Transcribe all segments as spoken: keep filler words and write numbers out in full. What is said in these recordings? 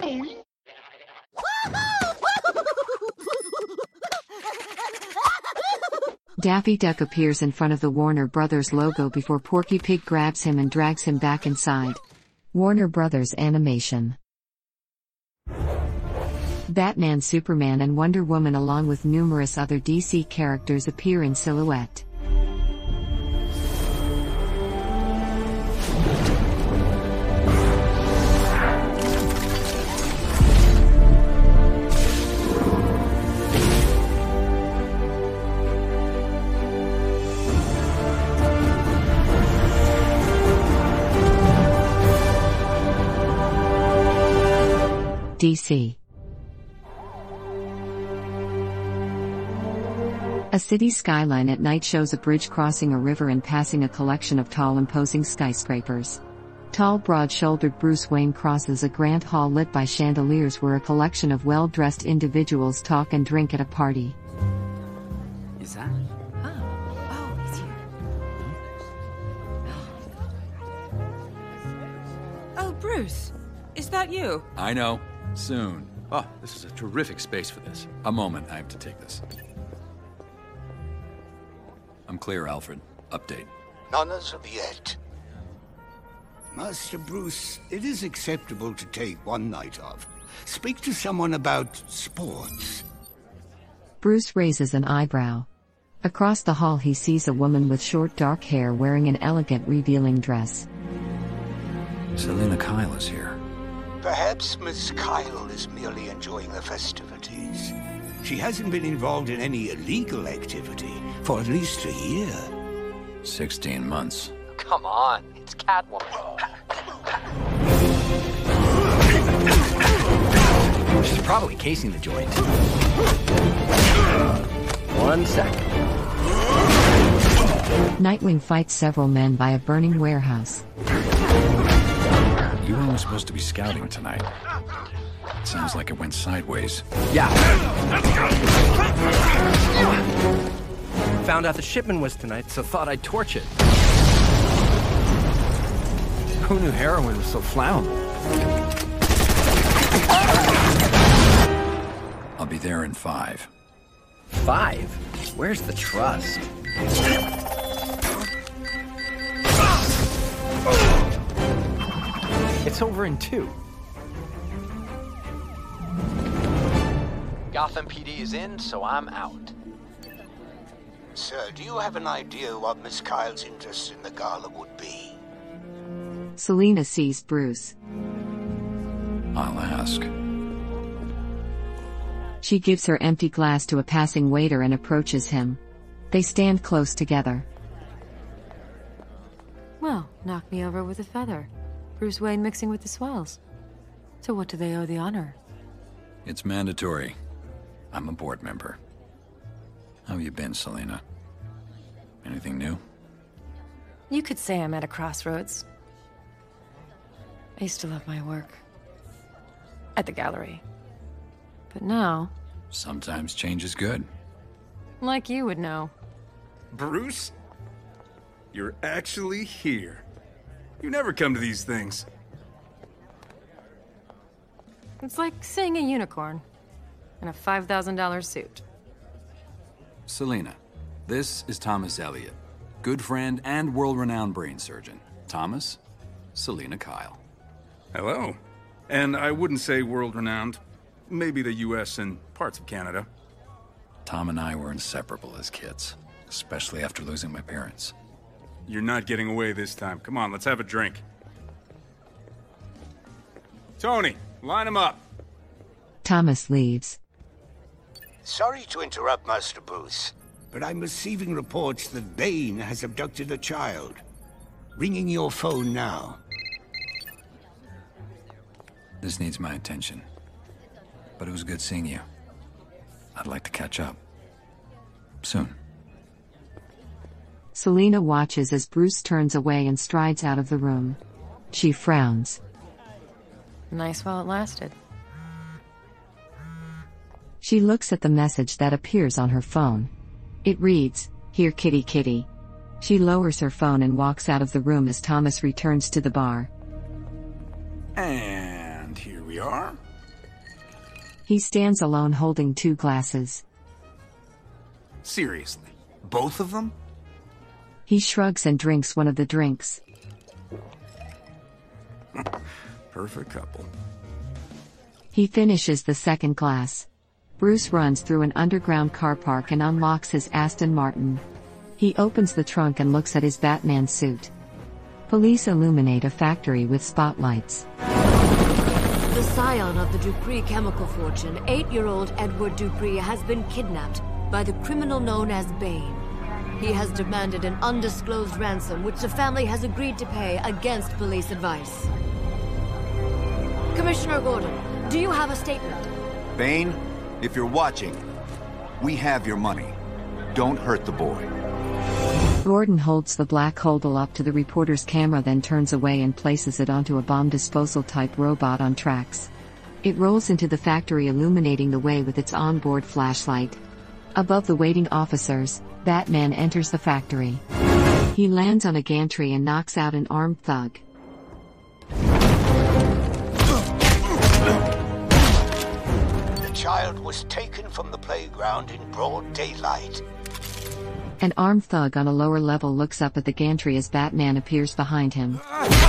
Daffy Duck appears in front of the Warner Brothers logo before Porky Pig grabs him and drags him back inside. Warner Brothers Animation. Batman, Superman and Wonder Woman along with numerous other D C characters appear in silhouette. D C. A city skyline at night shows a bridge crossing a river and passing a collection of tall imposing skyscrapers. Tall broad-shouldered Bruce Wayne crosses a grand hall lit by chandeliers where a collection of well-dressed individuals talk and drink at a party. Is that? Oh, oh, he's here. Oh, Bruce, is that you? I know. Soon. Oh, this is a terrific space for this. A moment, I have to take this. I'm clear, Alfred. Update. None as of yet. Master Bruce, it is acceptable to take one night off. Speak to someone about sports. Bruce raises an eyebrow. Across the hall he sees a woman with short dark hair wearing an elegant revealing dress. Selina Kyle is here. Perhaps Miss Kyle is merely enjoying the festivities. She hasn't been involved in any illegal activity for at least a year. Sixteen months. Come on, it's Catwoman. She's probably casing the joint. One second. Nightwing fights several men by a burning warehouse. You were only supposed to be scouting tonight. It sounds like it went sideways. Yeah. Found out the shipment was tonight, so thought I'd torch it. Who knew heroin was so flammable? I'll be there in five. Five? Where's the trust? It's over in two. Gotham P D is in, so I'm out. Sir, do you have an idea what Miss Kyle's interest in the gala would be? Selina sees Bruce. I'll ask. She gives her empty glass to a passing waiter and approaches him. They stand close together. Well, knock me over with a feather. Bruce Wayne mixing with the swells. So what do they owe the honor? It's mandatory. I'm a board member. How have you been, Selina? Anything new? You could say I'm at a crossroads. I used to love my work. At the gallery. But now... Sometimes change is good. Like you would know. Bruce? You're actually here. You never come to these things. It's like seeing a unicorn in a five thousand dollar suit. Selina, this is Thomas Elliot, good friend and world-renowned brain surgeon. Thomas, Selina Kyle. Hello. And I wouldn't say world-renowned. Maybe the U S and parts of Canada. Tom and I were inseparable as kids, especially after losing my parents. You're not getting away this time. Come on, let's have a drink. Tony, line him up. Thomas leaves. Sorry to interrupt, Master Bruce, but I'm receiving reports that Bane has abducted a child. Ringing your phone now. This needs my attention. But it was good seeing you. I'd like to catch up. Soon. Selina watches as Bruce turns away and strides out of the room. She frowns. Nice while it lasted. She looks at the message that appears on her phone. It reads, "Here kitty kitty." She lowers her phone and walks out of the room as Thomas returns to the bar. And here we are. He stands alone holding two glasses. Seriously, both of them? He shrugs and drinks one of the drinks. Perfect couple. He finishes the second glass. Bruce runs through an underground car park and unlocks his Aston Martin. He opens the trunk and looks at his Batman suit. Police illuminate a factory with spotlights. The scion of the Dupree chemical fortune, eight-year-old Edward Dupree, has been kidnapped by the criminal known as Bane. He has demanded an undisclosed ransom, which the family has agreed to pay against police advice. Commissioner Gordon, do you have a statement? Bane, if you're watching, we have your money. Don't hurt the boy. Gordon holds the black Holdall up to the reporter's camera, then turns away and places it onto a bomb disposal type robot on tracks. It rolls into the factory, illuminating the way with its onboard flashlight. Above the waiting officers, Batman enters the factory. He lands on a gantry and knocks out an armed thug. The child was taken from the playground in broad daylight. An armed thug on a lower level looks up at the gantry as Batman appears behind him.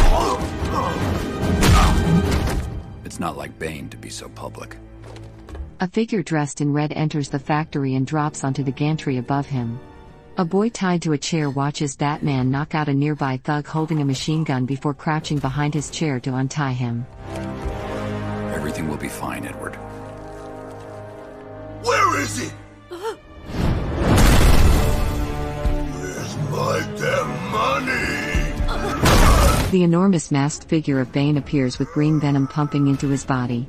It's not like Bane to be so public. A figure dressed in red enters the factory and drops onto the gantry above him. A boy tied to a chair watches Batman knock out a nearby thug holding a machine gun before crouching behind his chair to untie him. Everything will be fine, Edward. Where is he? Where's my damn money? The enormous masked figure of Bane appears with green venom pumping into his body.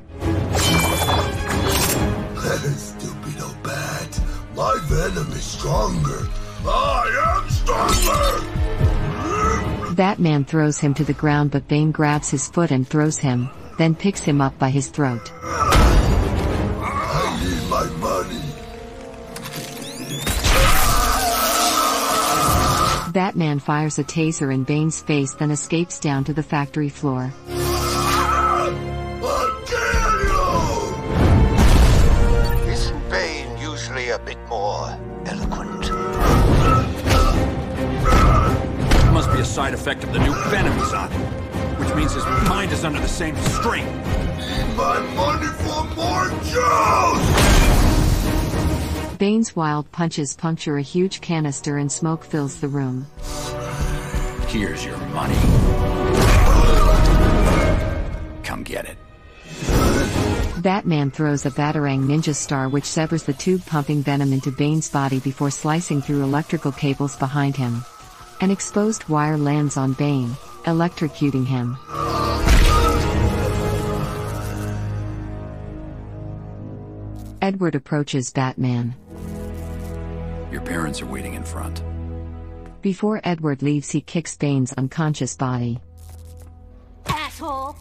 Stupid old bat. My venom is stronger. I am stronger! Batman throws him to the ground, but Bane grabs his foot and throws him, then picks him up by his throat. I need my money. Batman fires a taser in Bane's face, then escapes down to the factory floor. I'll kill you! Isn't Bane usually a bit more eloquent? It must be a side effect of the new venom he's on, which means his mind is under the same strain. Need my money for more jokes! Bane's wild punches puncture a huge canister and smoke fills the room. Here's your money. Come get it. Batman throws a Batarang Ninja Star, which severs the tube pumping venom into Bane's body before slicing through electrical cables behind him. An exposed wire lands on Bane, electrocuting him. Edward approaches Batman. Your parents are waiting in front. Before Edward leaves, he kicks Bane's unconscious body. Asshole!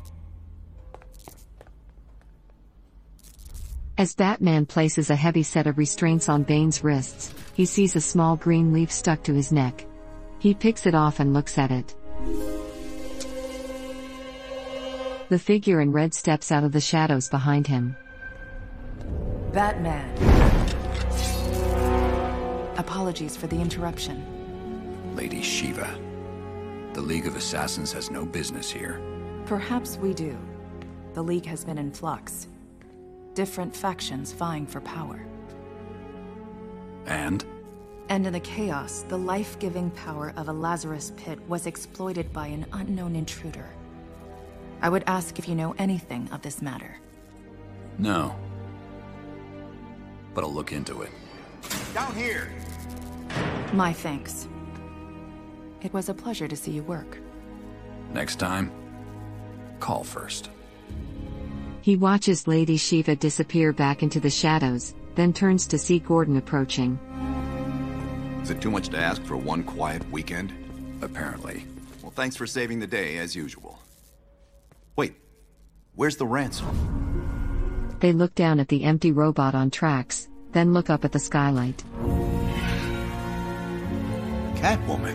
As Batman places a heavy set of restraints on Bane's wrists, he sees a small green leaf stuck to his neck. He picks it off and looks at it. The figure in red steps out of the shadows behind him. Batman. Apologies for the interruption. Lady Shiva. The League of Assassins has no business here. Perhaps we do. The League has been in flux. Different factions vying for power. And? And in the chaos, the life-giving power of a Lazarus pit was exploited by an unknown intruder. I would ask if you know anything of this matter. No. But I'll look into it. Down here! My thanks. It was a pleasure to see you work. Next time, call first. He watches Lady Shiva disappear back into the shadows, then turns to see Gordon approaching. Is it too much to ask for one quiet weekend? Apparently. Well, thanks for saving the day, as usual. Wait, where's the ransom? They look down at the empty robot on tracks, then look up at the skylight. Catwoman.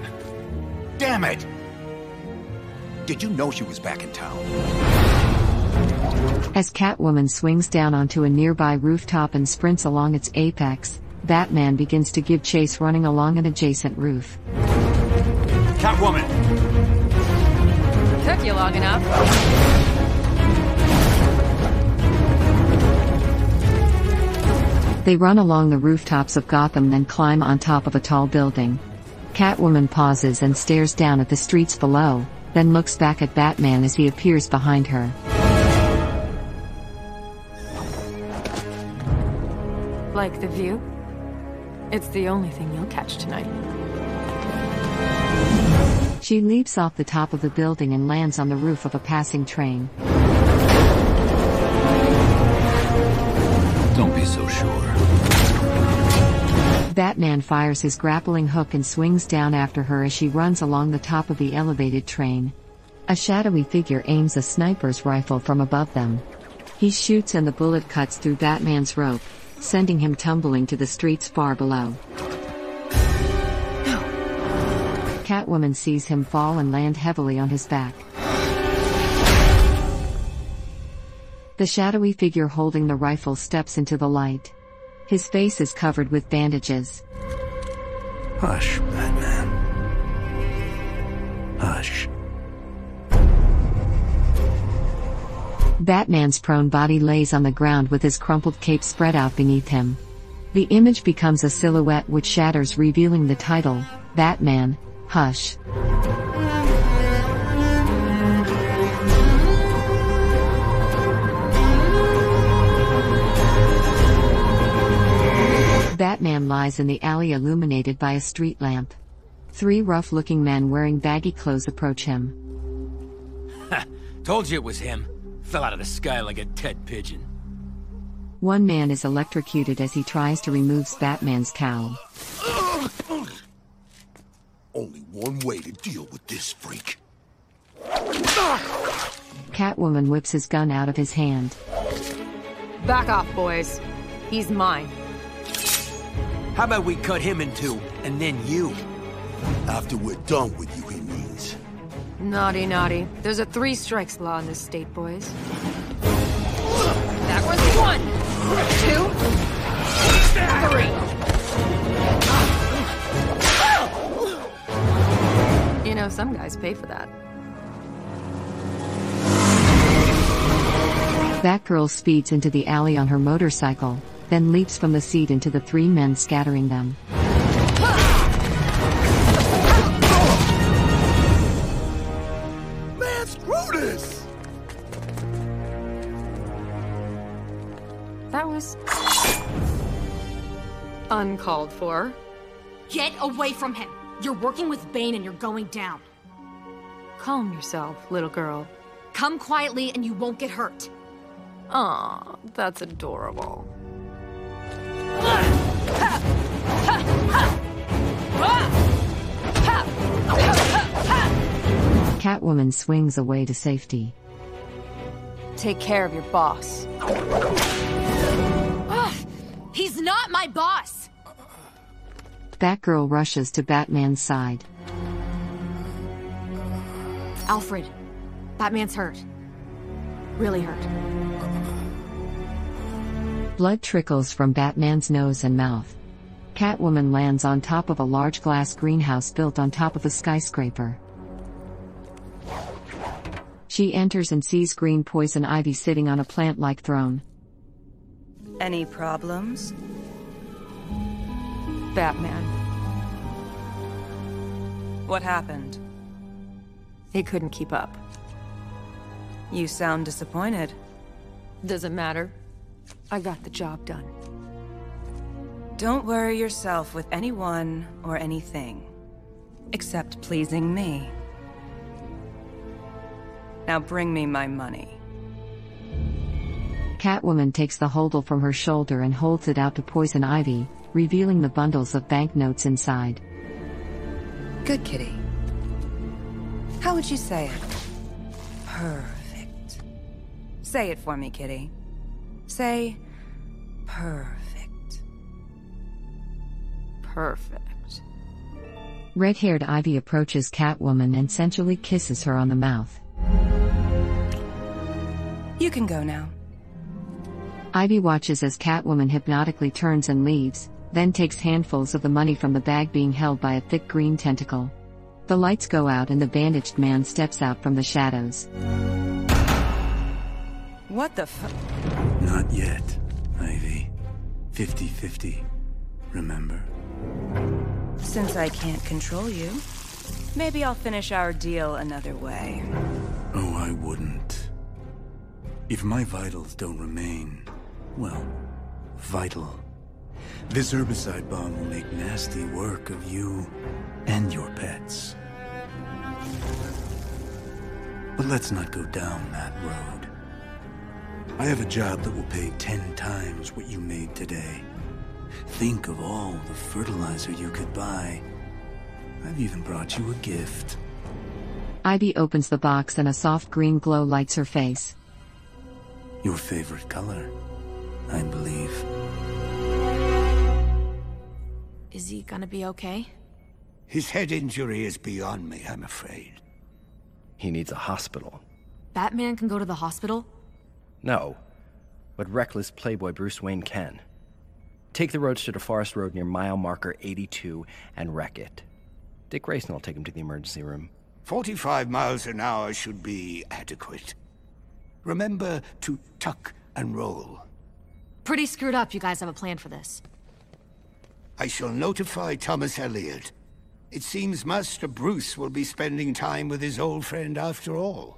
Damn it! Did you know she was back in town? As Catwoman swings down onto a nearby rooftop and sprints along its apex, Batman begins to give chase running along an adjacent roof. Catwoman! Took you long enough. They run along the rooftops of Gotham, then climb on top of a tall building. Catwoman pauses and stares down at the streets below, then looks back at Batman as he appears behind her. Like the view? It's the only thing you'll catch tonight. She leaps off the top of the building and lands on the roof of a passing train. Don't be so sure. Batman fires his grappling hook and swings down after her as she runs along the top of the elevated train. A shadowy figure aims a sniper's rifle from above them. He shoots and the bullet cuts through Batman's rope, sending him tumbling to the streets far below. Catwoman sees him fall and land heavily on his back. The shadowy figure holding the rifle steps into the light. His face is covered with bandages. Hush, Batman. Hush. Batman's prone body lays on the ground with his crumpled cape spread out beneath him. The image becomes a silhouette which shatters, revealing the title, Batman, Hush. Batman lies in the alley illuminated by a street lamp. Three rough-looking men wearing baggy clothes approach him. Ha! Told you it was him. Fell out of the sky like a dead pigeon. One man is electrocuted as he tries to remove Batman's cowl. Only one way to deal with this freak. Catwoman whips his gun out of his hand. Back off, boys. He's mine. How about we cut him in two, and then you? After we're done with you, he means. Naughty, naughty. There's a three strikes law in this state, boys. That was one, two, three. You know, some guys pay for that. Batgirl speeds into the alley on her motorcycle, then leaps from the seat into the three men, scattering them. Man, screw this! That was uncalled for. Get away from him! You're working with Bane and you're going down. Calm yourself, little girl. Come quietly and you won't get hurt. Aw, that's adorable. Catwoman swings away to safety. Take care of your boss. Ugh, he's not my boss! Batgirl rushes to Batman's side. Alfred, Batman's hurt. Really hurt. Blood trickles from Batman's nose and mouth. Catwoman lands on top of a large glass greenhouse built on top of a skyscraper. She enters and sees green poison ivy sitting on a plant-like throne. Any problems? Batman. What happened? He couldn't keep up. You sound disappointed. Doesn't matter. I got the job done. Don't worry yourself with anyone or anything, except pleasing me. Now bring me my money. Catwoman takes the holdall from her shoulder and holds it out to Poison Ivy, revealing the bundles of banknotes inside. Good kitty. How would you say it? Perfect. Say it for me, kitty. Say, perfect. Perfect. Red-haired Ivy approaches Catwoman and sensually kisses her on the mouth. You can go now. Ivy watches as Catwoman hypnotically turns and leaves, then takes handfuls of the money from the bag being held by a thick green tentacle. The lights go out and the bandaged man steps out from the shadows. What the fu- Not yet, Ivy. fifty fifty. Remember? Since I can't control you, maybe I'll finish our deal another way. Oh, I wouldn't. If my vitals don't remain, well, vital, this herbicide bomb will make nasty work of you and your pets. But let's not go down that road. I have a job that will pay ten times what you made today. Think of all the fertilizer you could buy. I've even brought you a gift. Ivy opens the box and a soft green glow lights her face. Your favorite color, I believe. Is he gonna be okay? His head injury is beyond me, I'm afraid. He needs a hospital. Batman can go to the hospital? No, but reckless Playboy Bruce Wayne can. Take the roadster to Forest Road near mile marker eighty-two and wreck it. Dick Grayson will take him to the emergency room. Forty-five miles an hour should be adequate. Remember to tuck and roll. Pretty screwed up you guys have a plan for this. I shall notify Thomas Elliot. It seems Master Bruce will be spending time with his old friend after all.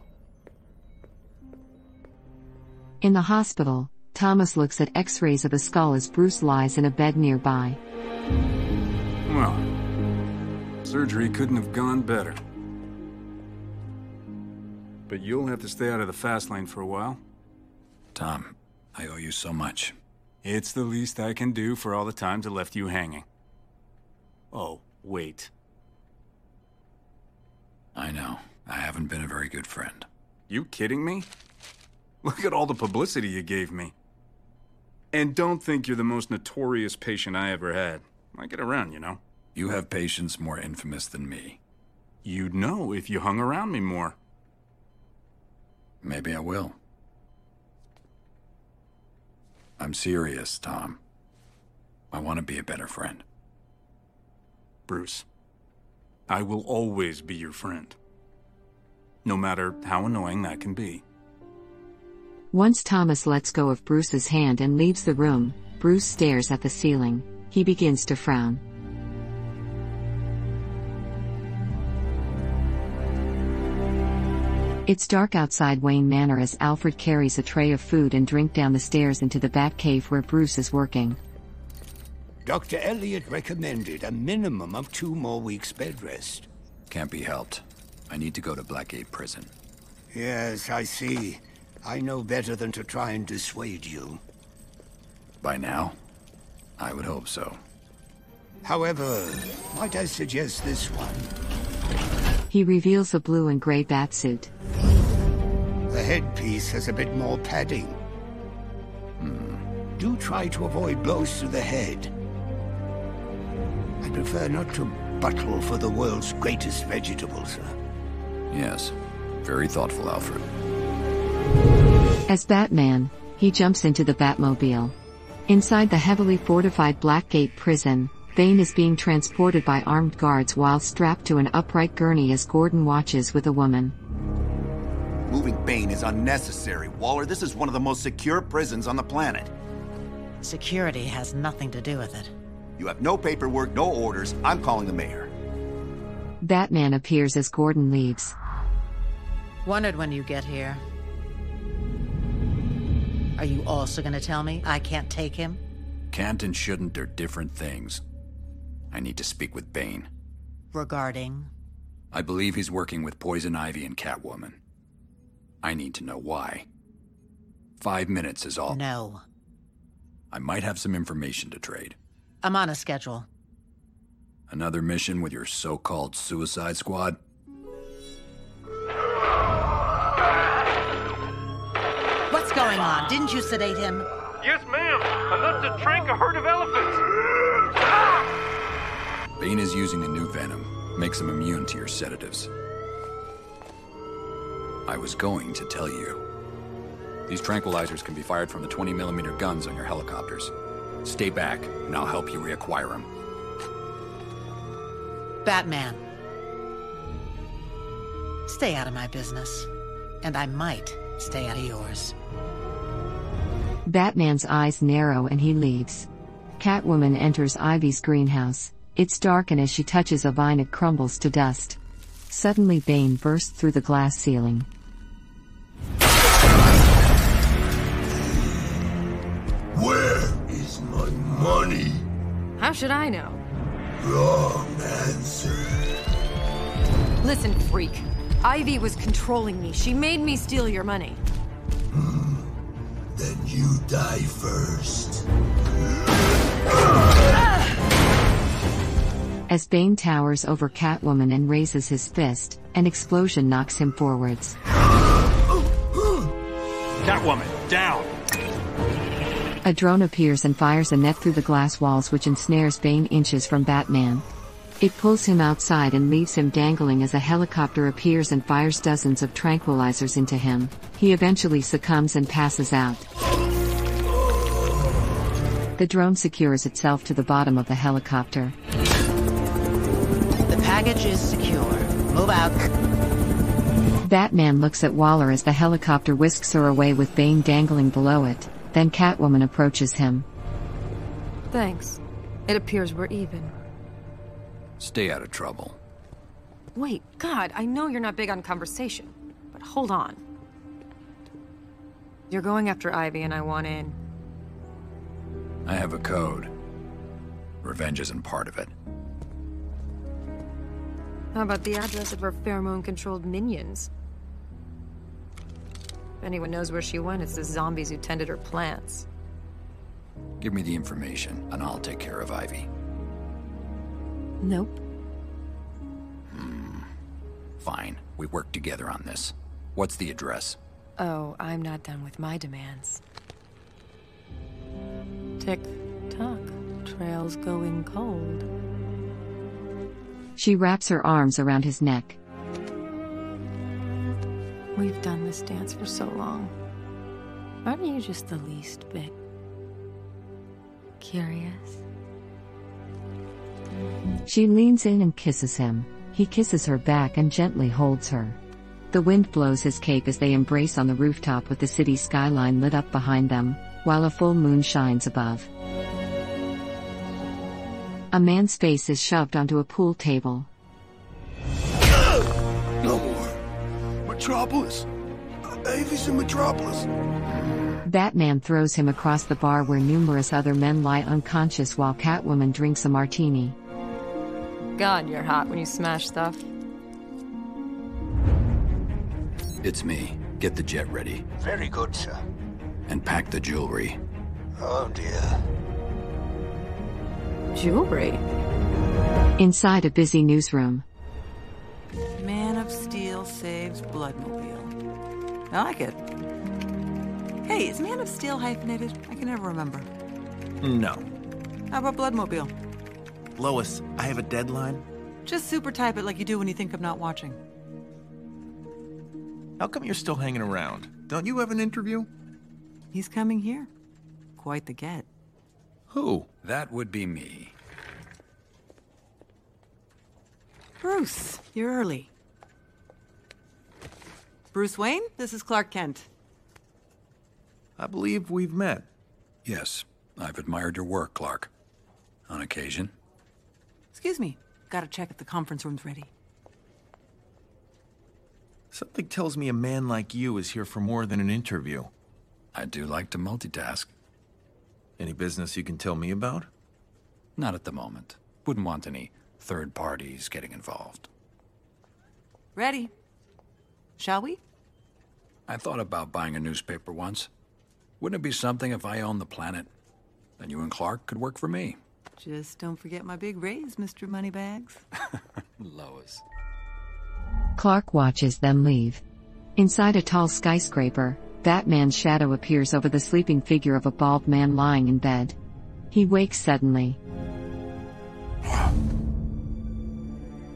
In the hospital, Thomas looks at x-rays of a skull as Bruce lies in a bed nearby. Well, surgery couldn't have gone better. But you'll have to stay out of the fast lane for a while. Tom, I owe you so much. It's the least I can do for all the times I left you hanging. Oh, wait. I know. I haven't been a very good friend. You kidding me? Look at all the publicity you gave me. And don't think you're the most notorious patient I ever had. I get around, you know. You have patients more infamous than me. You'd know if you hung around me more. Maybe I will. I'm serious, Tom. I want to be a better friend. Bruce, I will always be your friend. No matter how annoying that can be. Once Thomas lets go of Bruce's hand and leaves the room, Bruce stares at the ceiling. He begins to frown. It's dark outside Wayne Manor as Alfred carries a tray of food and drink down the stairs into the Batcave where Bruce is working. Doctor Elliot recommended a minimum of two more weeks bed rest. Can't be helped. I need to go to Blackgate Prison. Yes, I see. I know better than to try and dissuade you. By now? I would hope so. However, might I suggest this one? He reveals a blue and gray batsuit. The headpiece has a bit more padding. Hmm. Do try to avoid blows to the head. I prefer not to buttle for the world's greatest vegetable, sir. Yes. Very thoughtful, Alfred. As Batman, he jumps into the Batmobile. Inside the heavily fortified Blackgate prison, Bane is being transported by armed guards while strapped to an upright gurney as Gordon watches with a woman. Moving Bane is unnecessary, Waller. This is one of the most secure prisons on the planet. Security has nothing to do with it. You have no paperwork, no orders. I'm calling the mayor. Batman appears as Gordon leaves. Wondered when you get here. Are you also gonna tell me I can't take him? Can't and shouldn't are different things. I need to speak with Bane. Regarding? I believe he's working with Poison Ivy and Catwoman. I need to know why. Five minutes is all. No. I might have some information to trade. I'm on a schedule. Another mission with your so-called Suicide Squad? What's going on? Didn't you sedate him? Yes, ma'am. Enough to trank a herd of elephants. Bane is using the new venom. Makes him immune to your sedatives. I was going to tell you. These tranquilizers can be fired from the twenty millimeter guns on your helicopters. Stay back, and I'll help you reacquire them. Batman. Stay out of my business. And I might stay out of yours. Batman's eyes narrow and he leaves. Catwoman enters Ivy's greenhouse. It's dark and as she touches a vine it crumbles to dust. Suddenly Bane bursts through the glass ceiling. Where is my money? How should I know? Wrong answer. Listen, freak. Ivy was controlling me. She made me steal your money. Hmm. Then you die first. As Bane towers over Catwoman and raises his fist, an explosion knocks him forwards. Catwoman, down! A drone appears and fires a net through the glass walls which ensnares Bane inches from Batman. It pulls him outside and leaves him dangling as a helicopter appears and fires dozens of tranquilizers into him. He eventually succumbs and passes out. The drone secures itself to the bottom of the helicopter. The package is secure. Move out. Batman looks at Waller as the helicopter whisks her away with Bane dangling below it. Then Catwoman approaches him. Thanks. It appears we're even. Stay out of trouble. Wait, God, I know you're not big on conversation, but hold on. You're going after Ivy and I want in. I have a code. Revenge isn't part of it. How about the address of her pheromone-controlled minions? If anyone knows where she went, it's the zombies who tended her plants. Give me the information, and I'll take care of Ivy. Nope. Hmm. Fine. We work together on this. What's the address? Oh, I'm not done with my demands. Tick-tock. Trail's going cold. She wraps her arms around his neck. We've done this dance for so long. Aren't you just the least bit curious? She leans in and kisses him. He kisses her back and gently holds her. The wind blows his cape as they embrace on the rooftop with the city skyline lit up behind them, while a full moon shines above. A man's face is shoved onto a pool table. No more. Metropolis. Avis in Metropolis. Batman throws him across the bar where numerous other men lie unconscious while Catwoman drinks a martini. God, you're hot when you smash stuff. It's me. Get the jet ready. Very good, sir. And pack the jewelry. Oh, dear. Jewelry? Inside a busy newsroom. Man of Steel saves Bloodmobile. I like it. Hey, is Man of Steel hyphenated? I can never remember. No. How about Bloodmobile? Lois, I have a deadline. Just super type it like you do when you think I'm not watching. How come you're still hanging around? Don't you have an interview? He's coming here. Quite the get. Who? That would be me. Bruce, you're early. Bruce Wayne, this is Clark Kent. I believe we've met. Yes, I've admired your work, Clark. On occasion. Excuse me, gotta check if the conference room's ready. Something tells me a man like you is here for more than an interview. I do like to multitask. Any business you can tell me about? Not at the moment. Wouldn't want any third parties getting involved. Ready. Shall we? I thought about buying a newspaper once. Wouldn't it be something if I owned the planet? Then you and Clark could work for me. Just don't forget my big raise, Mister Moneybags. Lois. Clark watches them leave. Inside a tall skyscraper, Batman's shadow appears over the sleeping figure of a bald man lying in bed. He wakes suddenly.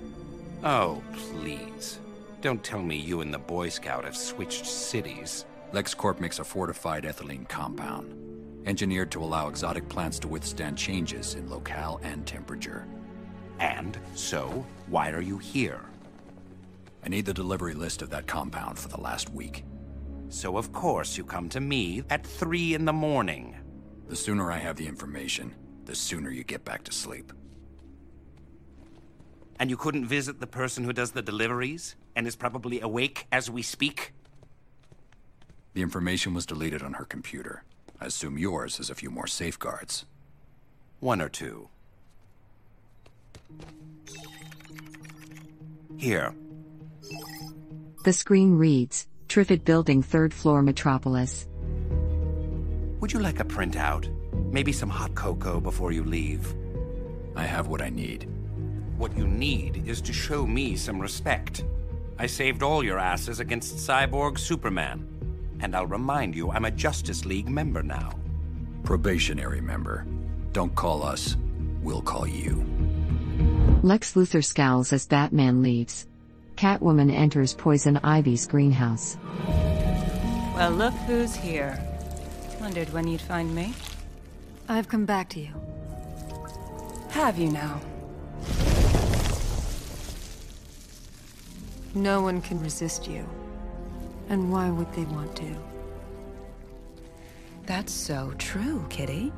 Oh, please. Don't tell me you and the Boy Scout have switched cities. LexCorp makes a fortified ethylene compound, engineered to allow exotic plants to withstand changes in locale and temperature. And so, why are you here? I need the delivery list of that compound for the last week. So of course you come to me at three in the morning. The sooner I have the information, the sooner you get back to sleep. And you couldn't visit the person who does the deliveries, and is probably awake as we speak? The information was deleted on her computer. I assume yours has a few more safeguards. One or two. Here. The screen reads, Triffid Building, third floor, Metropolis. Would you like a printout? Maybe some hot cocoa before you leave? I have what I need. What you need is to show me some respect. I saved all your asses against Cyborg Superman. And I'll remind you, I'm a Justice League member now. Probationary member. Don't call us, we'll call you. Lex Luthor scowls as Batman leaves. Catwoman enters Poison Ivy's greenhouse. Well, look who's here. Wondered when you'd find me. I've come back to you. Have you now? No one can resist you. And why would they want to? That's so true, Kitty.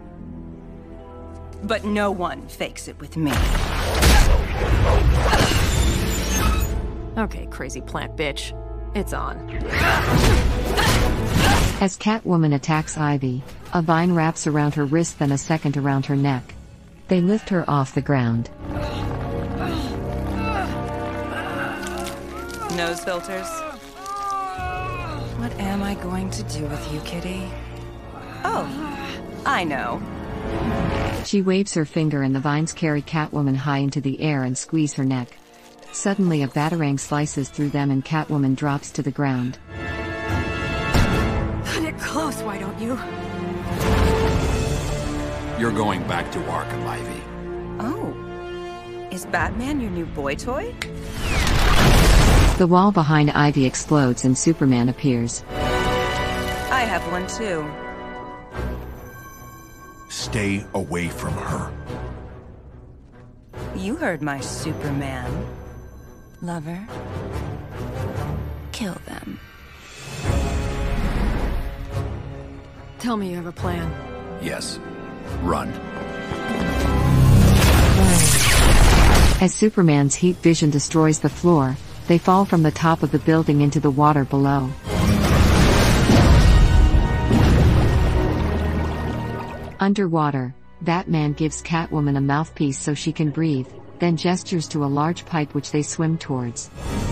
But no one fakes it with me. Okay, crazy plant bitch. It's on. As Catwoman attacks Ivy, a vine wraps around her wrist, then a second around her neck. They lift her off the ground. Nose filters. What am I going to do with you, Kitty? Oh, I know. She waves her finger and the vines carry Catwoman high into the air and squeeze her neck. Suddenly a batarang slices through them and Catwoman drops to the ground. Cut it close, why don't you? You're going back to Arkham, Ivy. Oh. Is Batman your new boy toy? The wall behind Ivy explodes and Superman appears. I have one too. Stay away from her. You heard my Superman. Lover. Kill them. Tell me you have a plan. Yes. Run. As Superman's heat vision destroys the floor, they fall from the top of the building into the water below. Underwater, Batman gives Catwoman a mouthpiece so she can breathe, then gestures to a large pipe which they swim towards.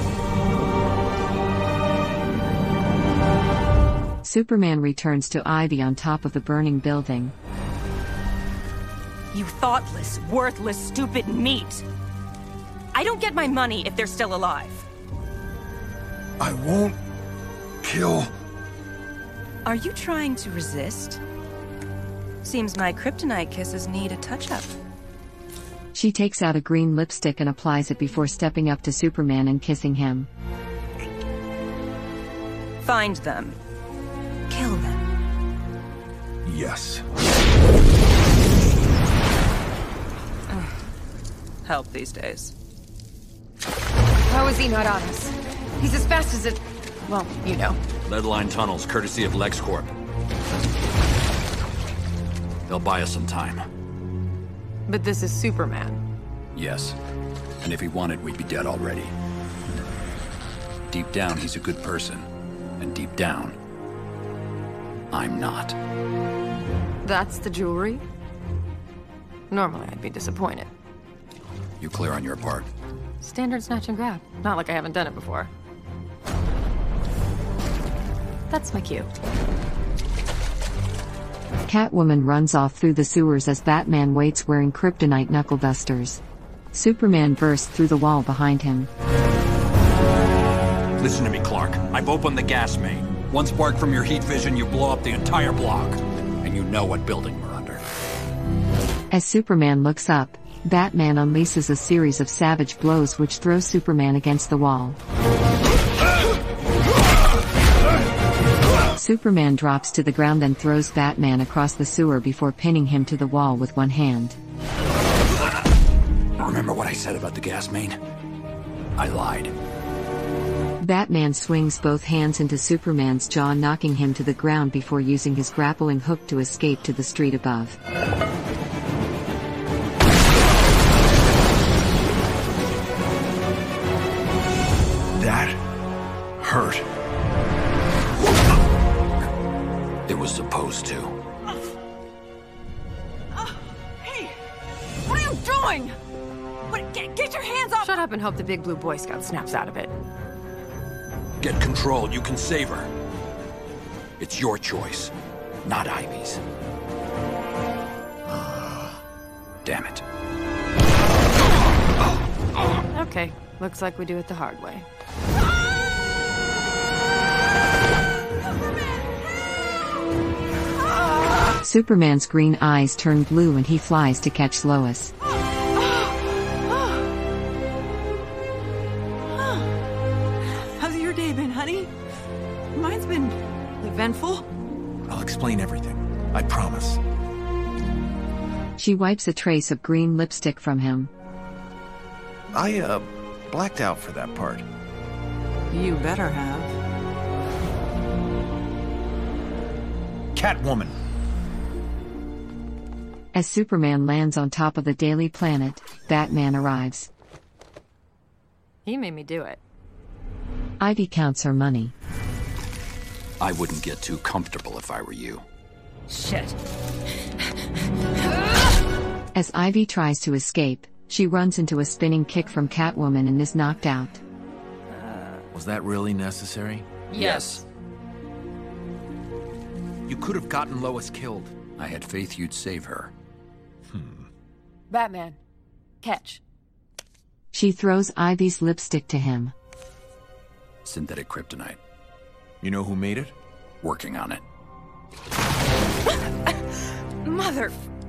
Superman returns to Ivy on top of the burning building. You thoughtless, worthless, stupid meat! I don't get my money if they're still alive. I won't kill. Are you trying to resist? Seems my kryptonite kisses need a touch-up. She takes out a green lipstick and applies it before stepping up to Superman and kissing him. Find them. Kill them. Yes. Help these days. How is he not on us? He's as fast as it... well, you know. Leadline tunnels, courtesy of LexCorp. They'll buy us some time. But this is Superman. Yes. And if he wanted, we'd be dead already. Deep down, he's a good person. And deep down, I'm not. That's the jewelry? Normally I'd be disappointed. You clear on your part? Standard snatch and grab. Not like I haven't done it before. That's my cue. Catwoman runs off through the sewers as Batman waits wearing kryptonite knuckle dusters. Superman bursts through the wall behind him. Listen to me, Clark. I've opened the gas main. One spark from your heat vision, you blow up the entire block. And you know what building we're under. As Superman looks up, Batman unleashes a series of savage blows which throws Superman against the wall. Superman drops to the ground, then throws Batman across the sewer before pinning him to the wall with one hand. Remember what I said about the gas main? I lied. Batman swings both hands into Superman's jaw, knocking him to the ground before using his grappling hook to escape to the street above. That hurt. It was supposed to. Hey! What are you doing? What, get, get your hands off! Shut up and hope the big blue Boy Scout snaps out of it. Get control, you can save her. It's your choice, not Ivy's. Damn it. Okay, looks like we do it the hard way. Superman's green eyes turn blue and he flies to catch Lois. How's your day been, honey? Mine's been eventful. I'll explain everything. I promise. She wipes a trace of green lipstick from him. I, uh, blacked out for that part. You better have. Catwoman. As Superman lands on top of the Daily Planet, Batman arrives. He made me do it. Ivy counts her money. I wouldn't get too comfortable if I were you. Shit. As Ivy tries to escape, she runs into a spinning kick from Catwoman and is knocked out. Was that really necessary? Yes. You could have gotten Lois killed. I had faith you'd save her. Hmm. Batman, catch. She throws Ivy's lipstick to him. Synthetic kryptonite. You know who made it? Working on it. Mother...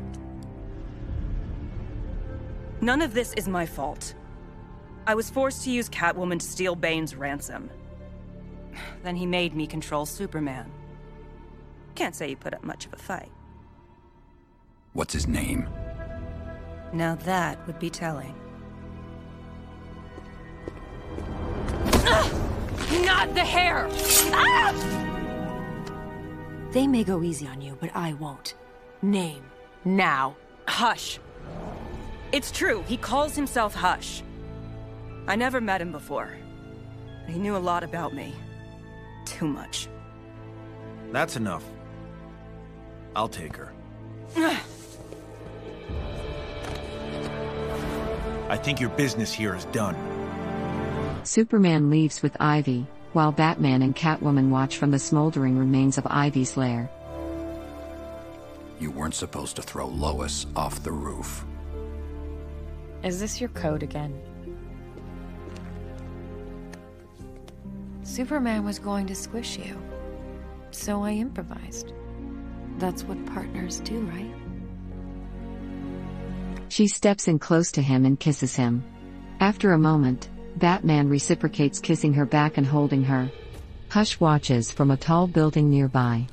None of this is my fault. I was forced to use Catwoman to steal Bane's ransom. Then he made me control Superman. Can't say he put up much of a fight. What's his name? Now that would be telling. Not the hair! Ah! They may go easy on you, but I won't. Name. Now. Hush. It's true, he calls himself Hush. I never met him before. He knew a lot about me. Too much. That's enough. I'll take her. I think your business here is done. Superman leaves with Ivy, while Batman and Catwoman watch from the smoldering remains of Ivy's lair. You weren't supposed to throw Lois off the roof. Is this your code again? Superman was going to squish you, so I improvised. That's what partners do, right? She steps in close to him and kisses him. After a moment, Batman reciprocates, kissing her back and holding her. Hush watches from a tall building nearby.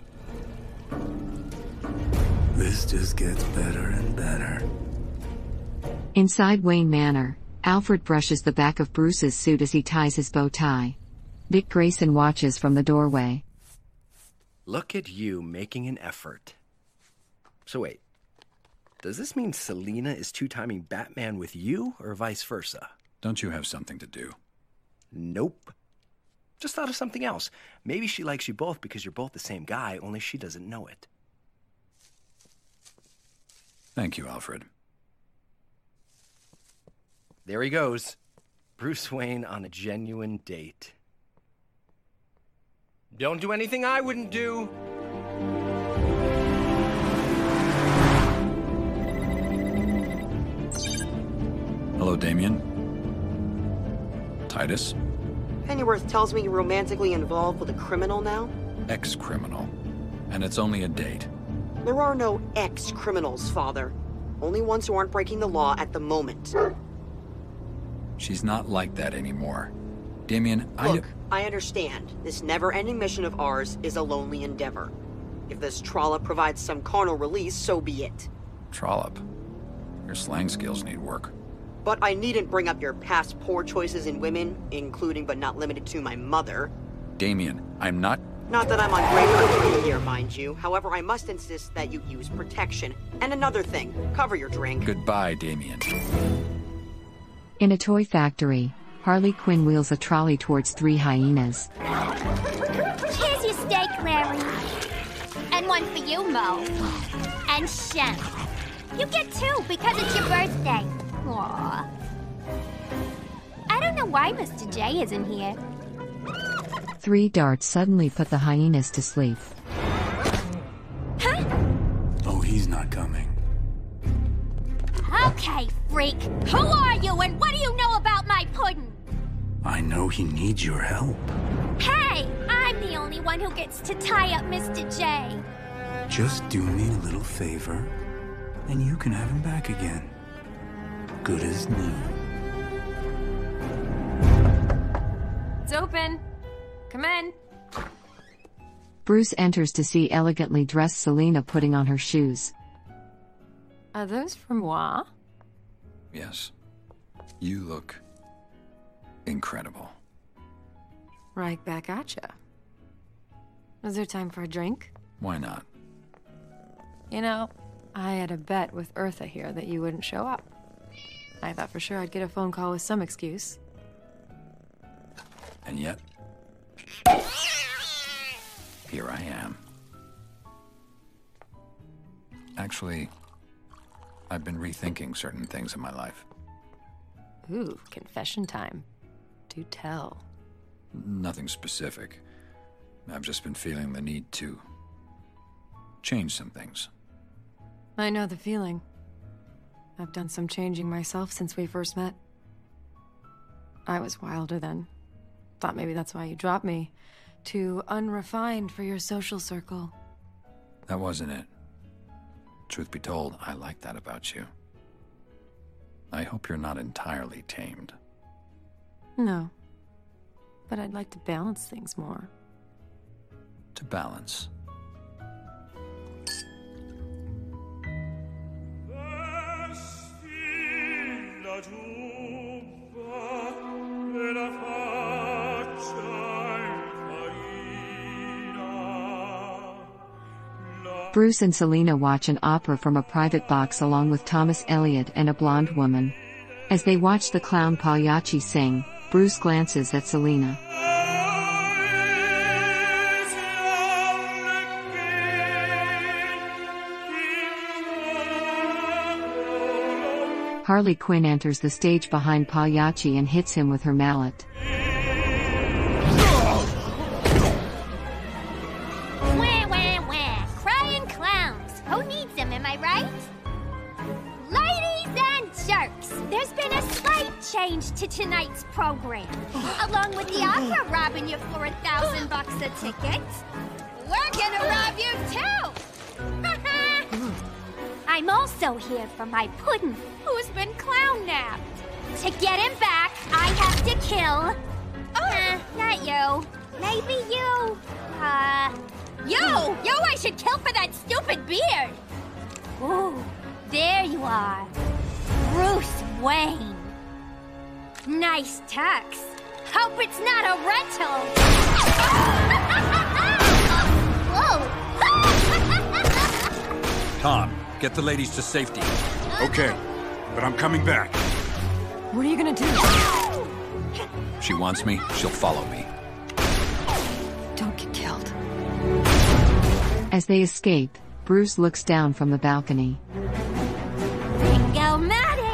This just gets better and better. Inside Wayne Manor, Alfred brushes the back of Bruce's suit as he ties his bow tie. Dick Grayson watches from the doorway. Look at you making an effort. So wait, does this mean Selina is two-timing Batman with you, or vice versa? Don't you have something to do? Nope. Just thought of something else. Maybe she likes you both because you're both the same guy, only she doesn't know it. Thank you, Alfred. There he goes. Bruce Wayne on a genuine date. Don't do anything I wouldn't do. Hello, Damien. Titus? Pennyworth tells me you're romantically involved with a criminal now? Ex-criminal. And it's only a date. There are no ex-criminals, Father. Only ones who aren't breaking the law at the moment. She's not like that anymore. Damien, I... Look, I understand. This never-ending mission of ours is a lonely endeavor. If this trollop provides some carnal release, so be it. Trollop? Your slang skills need work. But I needn't bring up your past poor choices in women, including but not limited to my mother. Damien, I'm not... Not that I'm on great terms here, mind you. However, I must insist that you use protection. And another thing, cover your drink. Goodbye, Damien. In a toy factory, Harley Quinn wheels a trolley towards three hyenas. Here's your steak, Larry. And one for you, Mo. And Shem. You get two because it's your birthday. Aww. I don't know why Mister J isn't here. Three darts suddenly put the hyenas to sleep. Huh? Oh, he's not coming. Okay, freak. Who are you and what do you know about my pudding? I know he needs your help. Hey, I'm the only one who gets to tie up Mister J. Just do me a little favor, and you can have him back again. Good as new. It's open. Come in. Bruce enters to see elegantly dressed Selina putting on her shoes. Are those from moi? Yes. You look... incredible. Right back at ya. Is there time for a drink? Why not? You know, I had a bet with Eartha here that you wouldn't show up. I thought for sure I'd get a phone call with some excuse. And yet... here I am. Actually, I've been rethinking certain things in my life. Ooh, confession time. Do tell. Nothing specific. I've just been feeling the need to change some things. I know the feeling. I've done some changing myself since we first met. I was wilder then. Thought maybe that's why you dropped me. Too unrefined for your social circle. That wasn't it. Truth be told, I like that about you. I hope you're not entirely tamed. No. But I'd like to balance things more. To balance. Bruce and Selina watch an opera from a private box along with Thomas Elliot and a blonde woman. As they watch the clown Pagliacci sing, Bruce glances at Selina. Harley Quinn enters the stage behind Pagliacci and hits him with her mallet. Wah, wah, wah. Crying clowns. Who needs them, am I right? Ladies and jerks, there's been a slight change to tonight's program. Along with the opera robbing you for a thousand bucks a ticket, we're gonna rob you too! I'm also here for my puddin', who's been clown-nabbed. To get him back, I have to kill... Uh, not you. Maybe you. Uh... You! You I should kill for that stupid beard! Ooh, there you are. Bruce Wayne. Nice tux. Hope it's not a rental. Whoa! Tom, get the ladies to safety. Okay, but I'm coming back. What are you gonna do? She wants me, she'll follow me. Don't get killed. As they escape, Bruce looks down from the balcony. Bingo-matic!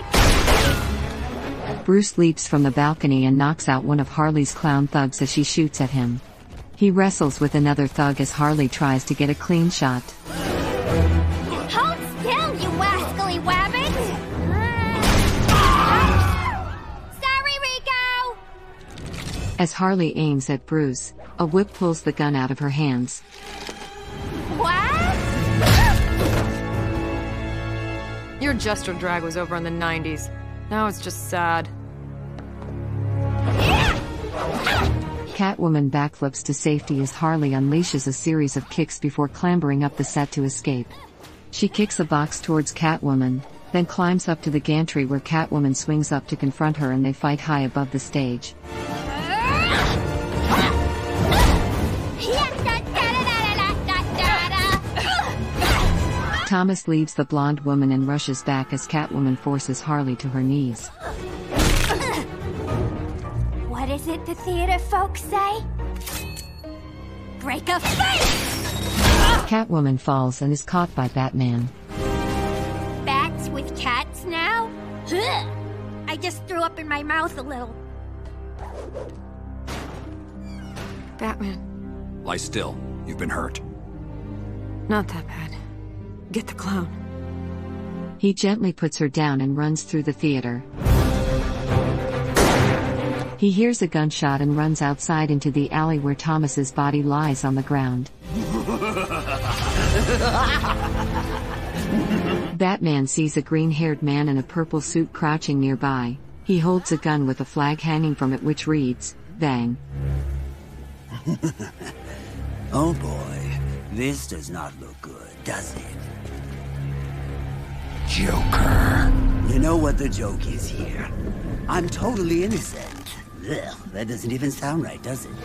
Bruce leaps from the balcony and knocks out one of Harley's clown thugs as she shoots at him. He wrestles with another thug as Harley tries to get a clean shot. Hold still, you wascally wabbit! Sorry, Rico! As Harley aims at Bruce, a whip pulls the gun out of her hands. What? Your Jester drag was over in the nineties. Now it's just sad. Catwoman backflips to safety as Harley unleashes a series of kicks before clambering up the set to escape. She kicks a box towards Catwoman, then climbs up to the gantry where Catwoman swings up to confront her and they fight high above the stage. Thomas leaves the blonde woman and rushes back as Catwoman forces Harley to her knees. What is it the theater folks say? Break a face! Catwoman falls and is caught by Batman. Bats with cats now? Ugh. I just threw up in my mouth a little. Batman. Lie still. You've been hurt. Not that bad. Get the clown. He gently puts her down and runs through the theater. He hears a gunshot and runs outside into the alley where Thomas's body lies on the ground. Batman sees a green-haired man in a purple suit crouching nearby. He holds a gun with a flag hanging from it which reads, "Bang." Oh boy, this does not look good, does it? Joker. You know what the joke is here? I'm totally innocent. Ugh, that doesn't even sound right, does it?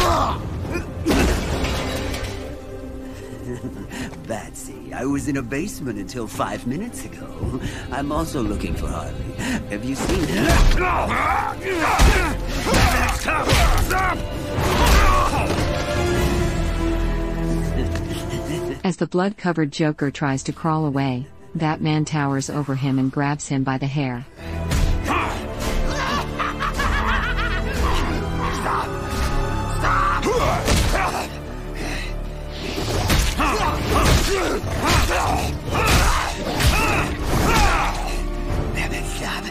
Batsy, I was in a basement until five minutes ago. I'm also looking for Harley. Have you seen him? As the blood-covered Joker tries to crawl away, Batman towers over him and grabs him by the hair. Stop.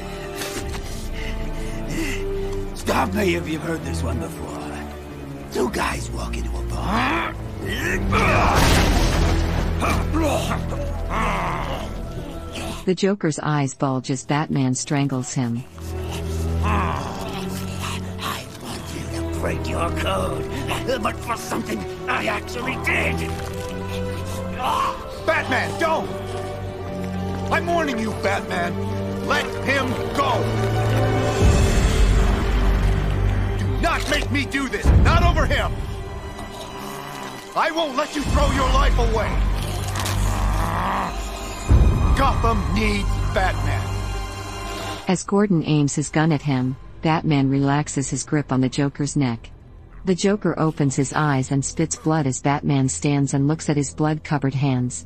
Stop me if you've heard this one before. Two guys walk into a bar. The Joker's eyes bulge as Batman strangles him. I want you to break your code, but for something I actually did. Batman, don't! I'm warning you, Batman. Let him go! Do not make me do this! Not over him! I won't let you throw your life away! Gotham needs Batman. As Gordon aims his gun at him, Batman relaxes his grip on the Joker's neck. The Joker opens his eyes and spits blood as Batman stands and looks at his blood-covered hands.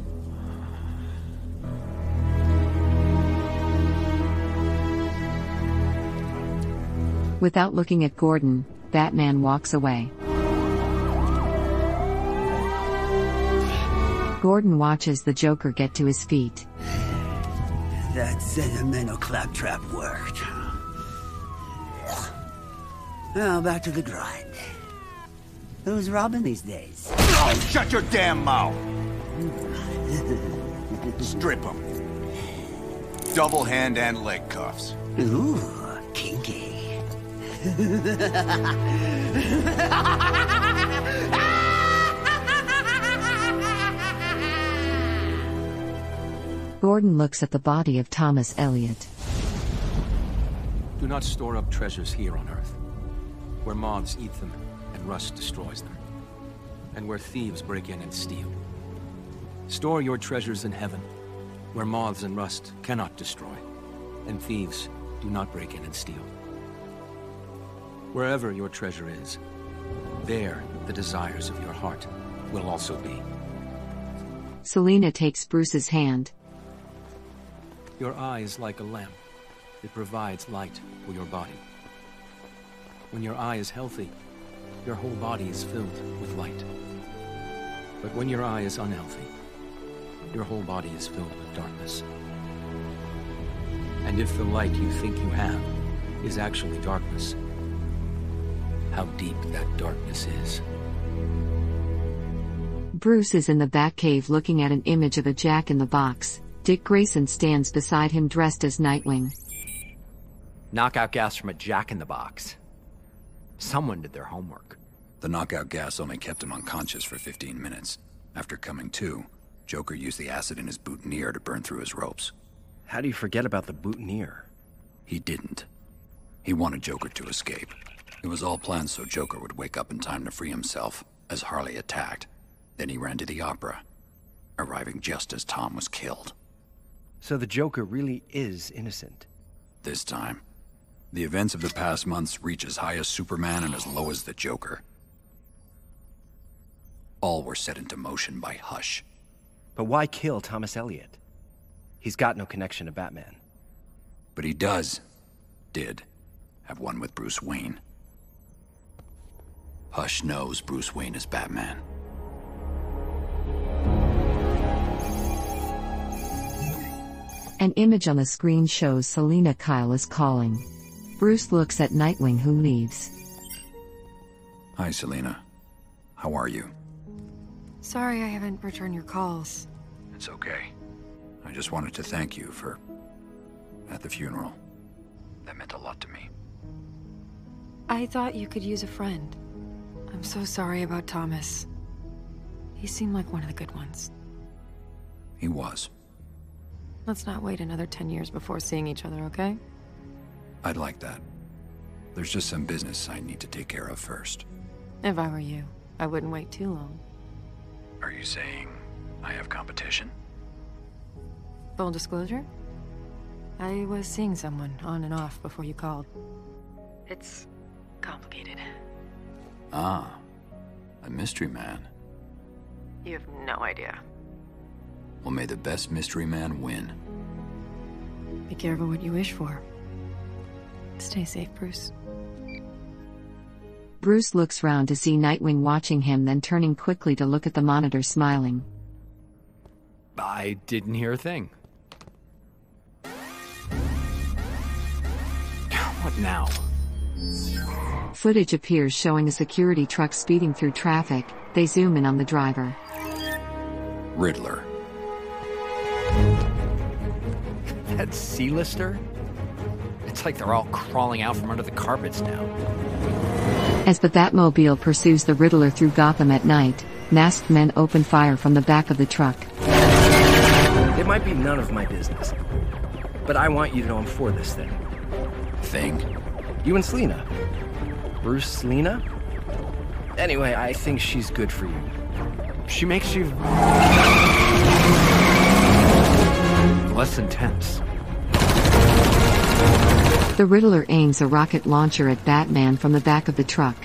Without looking at Gordon, Batman walks away. Gordon watches the Joker get to his feet. That sentimental claptrap worked. Now back to the grind. Who's robbing these days? Oh, shut your damn mouth! Strip him. Double hand and leg cuffs. Ooh, kinky. Gordon looks at the body of Thomas Elliot. Do not store up treasures here on Earth, where moths eat them and rust destroys them, and where thieves break in and steal. Store your treasures in heaven, where moths and rust cannot destroy, and thieves do not break in and steal. Wherever your treasure is, there the desires of your heart will also be. Selina takes Bruce's hand. Your eye is like a lamp. It provides light for your body. When your eye is healthy, your whole body is filled with light. But when your eye is unhealthy, your whole body is filled with darkness. And if the light you think you have is actually darkness, how deep that darkness is. Bruce is in the Batcave looking at an image of a Jack-in-the-Box. Dick Grayson stands beside him dressed as Nightwing. Knockout gas from a Jack-in-the-Box. Someone did their homework. The knockout gas only kept him unconscious for fifteen minutes. After coming to, Joker used the acid in his boutonniere to burn through his ropes. How do you forget about the boutonniere? He didn't. He wanted Joker to escape. It was all planned so Joker would wake up in time to free himself, as Harley attacked. Then he ran to the opera, arriving just as Tom was killed. So the Joker really is innocent? This time. The events of the past months reach as high as Superman and as low as the Joker. All were set into motion by Hush. But why kill Thomas Elliot? He's got no connection to Batman. But he does, did, have one with Bruce Wayne. Hush knows Bruce Wayne is Batman. An image on the screen shows Selina Kyle is calling. Bruce looks at Nightwing, who leaves. Hi, Selina. How are you? Sorry I haven't returned your calls. It's okay. I just wanted to thank you for... at the funeral. That meant a lot to me. I thought you could use a friend. I'm so sorry about Thomas. He seemed like one of the good ones. He was. Let's not wait another ten years before seeing each other, okay? I'd like that. There's just some business I need to take care of first. If I were you, I wouldn't wait too long. Are you saying I have competition? Full disclosure? I was seeing someone on and off before you called. It's complicated. Ah, a mystery man. You have no idea. Well, may the best mystery man win. Be careful what you wish for. Stay safe, Bruce. Bruce looks round to see Nightwing watching him, then turning quickly to look at the monitor, smiling. I didn't hear a thing. What now? Footage appears showing a security truck speeding through traffic. They zoom in on the driver. Riddler. That C-lister? It's like they're all crawling out from under the carpets now. As the Batmobile pursues the Riddler through Gotham at night, masked men open fire from the back of the truck. It might be none of my business, but I want you to know I'm for this thing. Thing? You and Selina. Bruce Selina? Anyway, I think she's good for you. She makes you... less intense. The Riddler aims a rocket launcher at Batman from the back of the truck.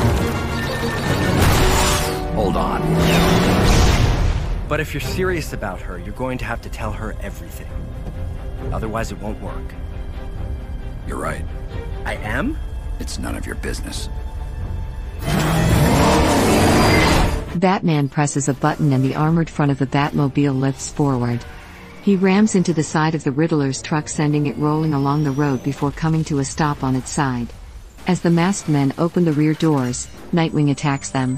Hold on. But if you're serious about her, you're going to have to tell her everything. Otherwise, it won't work. You're right. I am? It's none of your business. Batman presses a button and the armored front of the Batmobile lifts forward. He rams into the side of the Riddler's truck, sending it rolling along the road before coming to a stop on its side. As the masked men open the rear doors, Nightwing attacks them.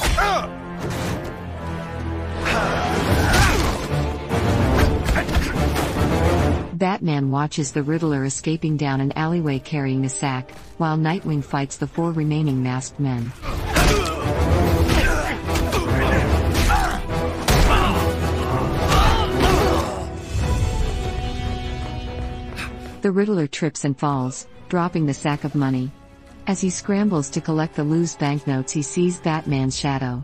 Batman watches the Riddler escaping down an alleyway carrying a sack, while Nightwing fights the four remaining masked men. The Riddler trips and falls, dropping the sack of money. As he scrambles to collect the loose banknotes, he sees Batman's shadow.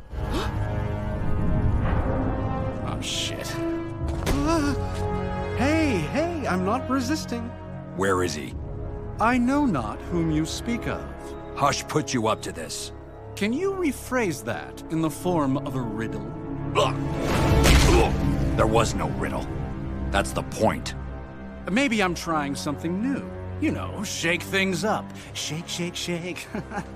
Oh, shit. Uh, hey, hey, I'm not resisting. Where is he? I know not whom you speak of. Hush put you up to this. Can you rephrase that in the form of a riddle? There was no riddle. That's the point. Maybe I'm trying something new. You know, shake things up. Shake, shake, shake.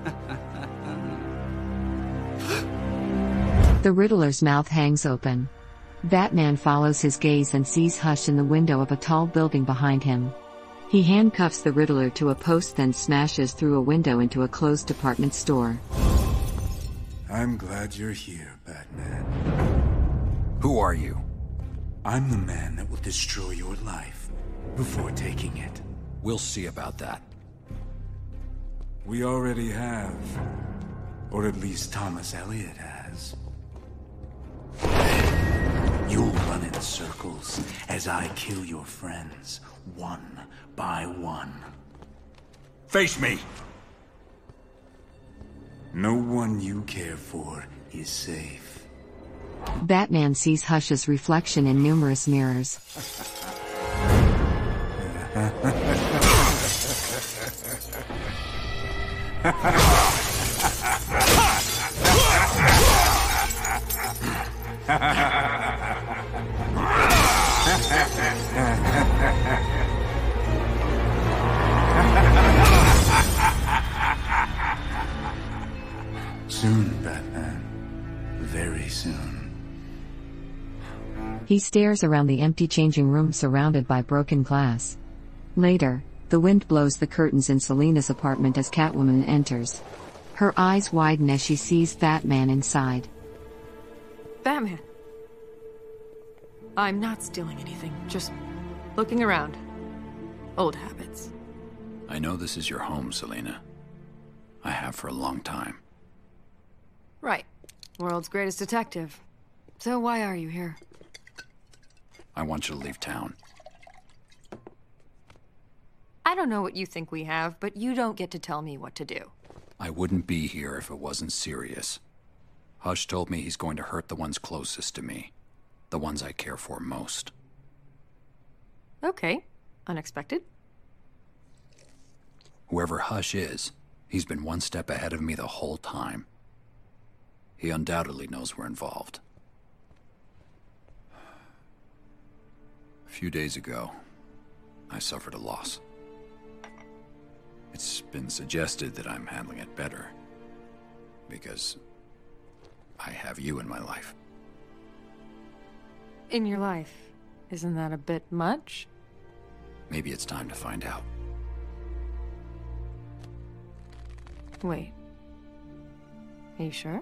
The Riddler's mouth hangs open. Batman follows his gaze and sees Hush in the window of a tall building behind him. He handcuffs the Riddler to a post, then smashes through a window into a closed department store. I'm glad you're here, Batman. Who are you? I'm the man that will destroy your life before taking it. We'll see about that. We already have. Or at least Thomas Elliot has. You'll run in circles as I kill your friends, one by one. Face me! No one you care for is safe. Batman sees Hush's reflection in numerous mirrors. Soon, Batman. Very soon. He stares around the empty changing room surrounded by broken glass. Later, the wind blows the curtains in Selina's apartment as Catwoman enters. Her eyes widen as she sees Batman inside. Batman. I'm not stealing anything, just looking around. Old habits. I know this is your home, Selina. I have for a long time. Right. World's greatest detective. So why are you here? I want you to leave town. I don't know what you think we have, but you don't get to tell me what to do. I wouldn't be here if it wasn't serious. Hush told me he's going to hurt the ones closest to me. The ones I care for most. Okay. Unexpected. Whoever Hush is, he's been one step ahead of me the whole time. He undoubtedly knows we're involved. A few days ago, I suffered a loss. It's been suggested that I'm handling it better, because I have you in my life. In your life, isn't that a bit much? Maybe it's time to find out. Wait. Are you sure?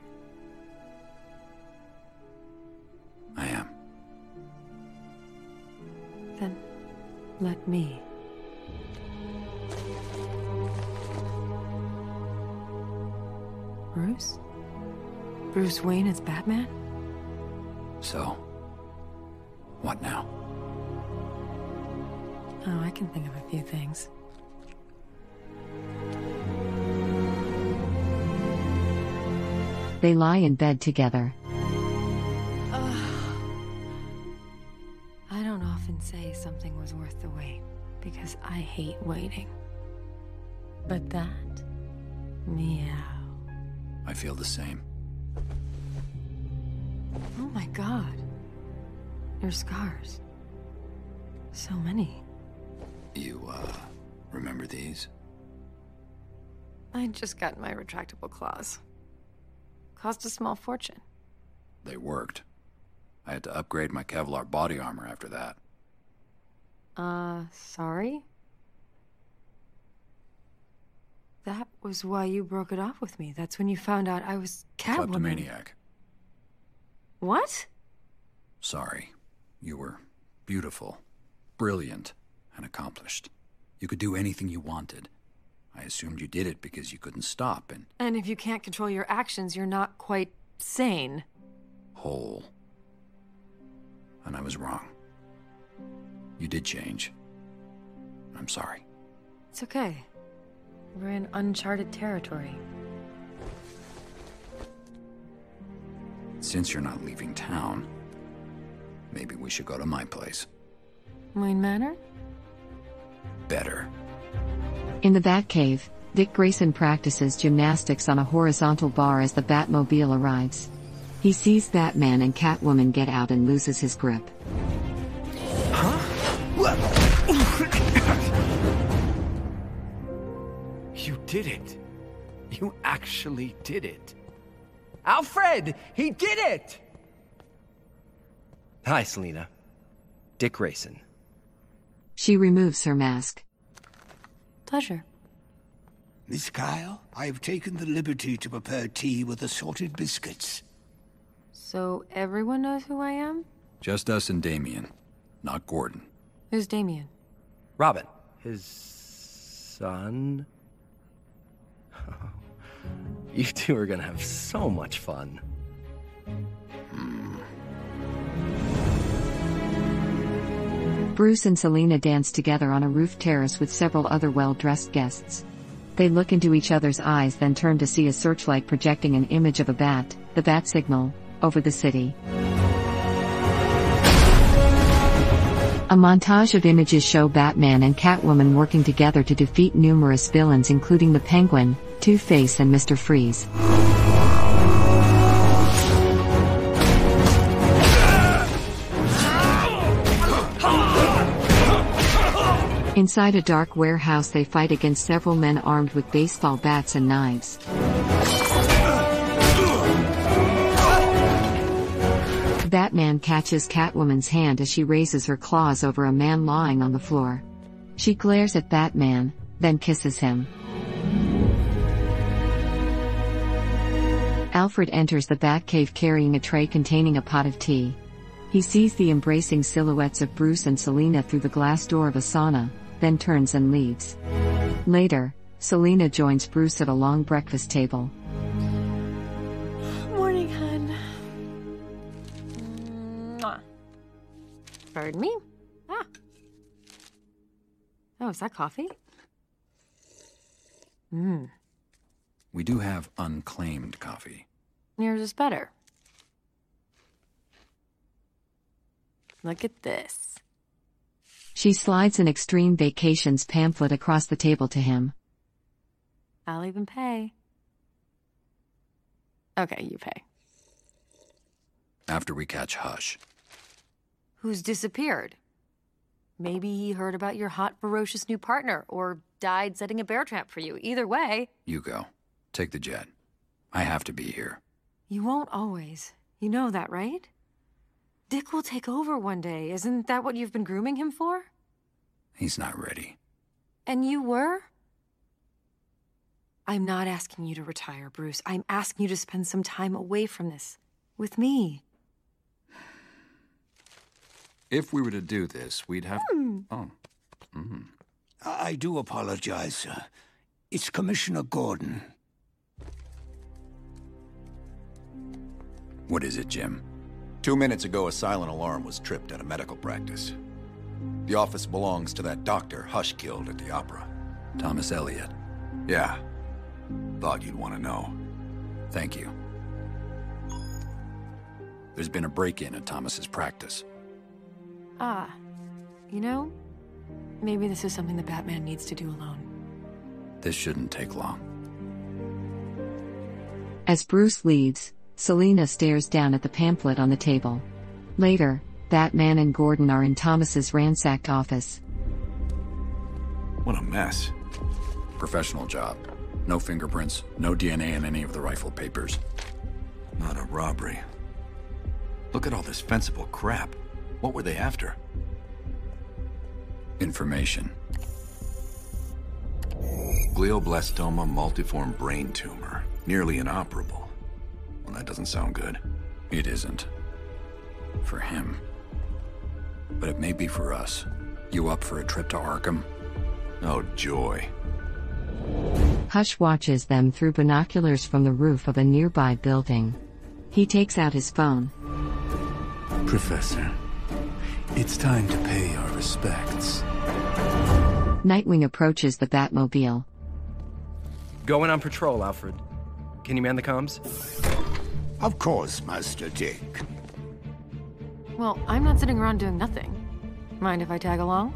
I am. Then, let me. Bruce? Bruce Wayne is Batman? So, what now? Oh, I can think of a few things. They lie in bed together. I don't often say something was worth the wait, because I hate waiting. But that... meow. I feel the same. Oh my god. Your scars. So many. You, uh, remember these? I just got my retractable claws. Cost a small fortune. They worked. I had to upgrade my Kevlar body armor after that. Uh, sorry? That was why you broke it off with me. That's when you found out I was Catwoman. Kleptomaniac. What? Sorry. You were beautiful, brilliant, and accomplished. You could do anything you wanted. I assumed you did it because you couldn't stop and... And if you can't control your actions, you're not quite sane. Whole. And I was wrong. You did change. I'm sorry. It's okay. We're in uncharted territory. Since you're not leaving town, maybe we should go to my place. Wayne Manor? Better. In the Batcave, Dick Grayson practices gymnastics on a horizontal bar as the Batmobile arrives. He sees Batman and Catwoman get out and loses his grip. You did it. You actually did it. Alfred! He did it! Hi, Selina. Dick Grayson. She removes her mask. Pleasure. Miss Kyle, I have taken the liberty to prepare tea with assorted biscuits. So everyone knows who I am? Just us and Damien, not Gordon. Who's Damien? Robin. His son? You two are gonna have so much fun. Bruce and Selina dance together on a roof terrace with several other well-dressed guests. They look into each other's eyes, then turn to see a searchlight projecting an image of a bat, the bat signal, over the city. A montage of images show Batman and Catwoman working together to defeat numerous villains including the Penguin, Two-Face and Mister Freeze. Inside a dark warehouse they fight against several men armed with baseball bats and knives. Batman catches Catwoman's hand as she raises her claws over a man lying on the floor. She glares at Batman, then kisses him. Alfred enters the Batcave carrying a tray containing a pot of tea. He sees the embracing silhouettes of Bruce and Selina through the glass door of a sauna, then turns and leaves. Later, Selina joins Bruce at a long breakfast table. Morning, hun. Mwah. Pardon me? Ah. Oh, is that coffee? Mmm. We do have unclaimed coffee. Yours is better. Look at this. She slides an Extreme Vacations pamphlet across the table to him. I'll even pay. Okay, you pay. After we catch Hush. Who's disappeared? Maybe he heard about your hot, ferocious new partner, or died setting a bear trap for you. Either way. You go. Take the jet. I have to be here. You won't always. You know that, right? Dick will take over one day. Isn't that what you've been grooming him for? He's not ready. And you were? I'm not asking you to retire, Bruce. I'm asking you to spend some time away from this. With me. If we were to do this, we'd have... Hmm. Oh. Mm. I do apologize, sir. It's Commissioner Gordon. What is it, Jim? Two minutes ago, a silent alarm was tripped at a medical practice. The office belongs to that doctor Hush killed at the opera. Thomas Elliot. Yeah. Thought you'd want to know. Thank you. There's been a break-in at Thomas's practice. Ah. You know, maybe this is something the Batman needs to do alone. This shouldn't take long. As Bruce leaves, Selina stares down at the pamphlet on the table. Later, Batman and Gordon are in Thomas's ransacked office. What a mess. Professional job. No fingerprints, no D N A in any of the rifle papers. Not a robbery. Look at all this fanciful crap. What were they after? Information. Glioblastoma multiform brain tumor. Nearly inoperable. Well, that doesn't sound good. It isn't. For him. But it may be for us. You up for a trip to Arkham? Oh, joy. Hush watches them through binoculars from the roof of a nearby building. He takes out his phone. Professor, it's time to pay our respects. Nightwing approaches the Batmobile. Going on patrol, Alfred. Can you man the comms? Of course, Master Dick. Well, I'm not sitting around doing nothing. Mind if I tag along?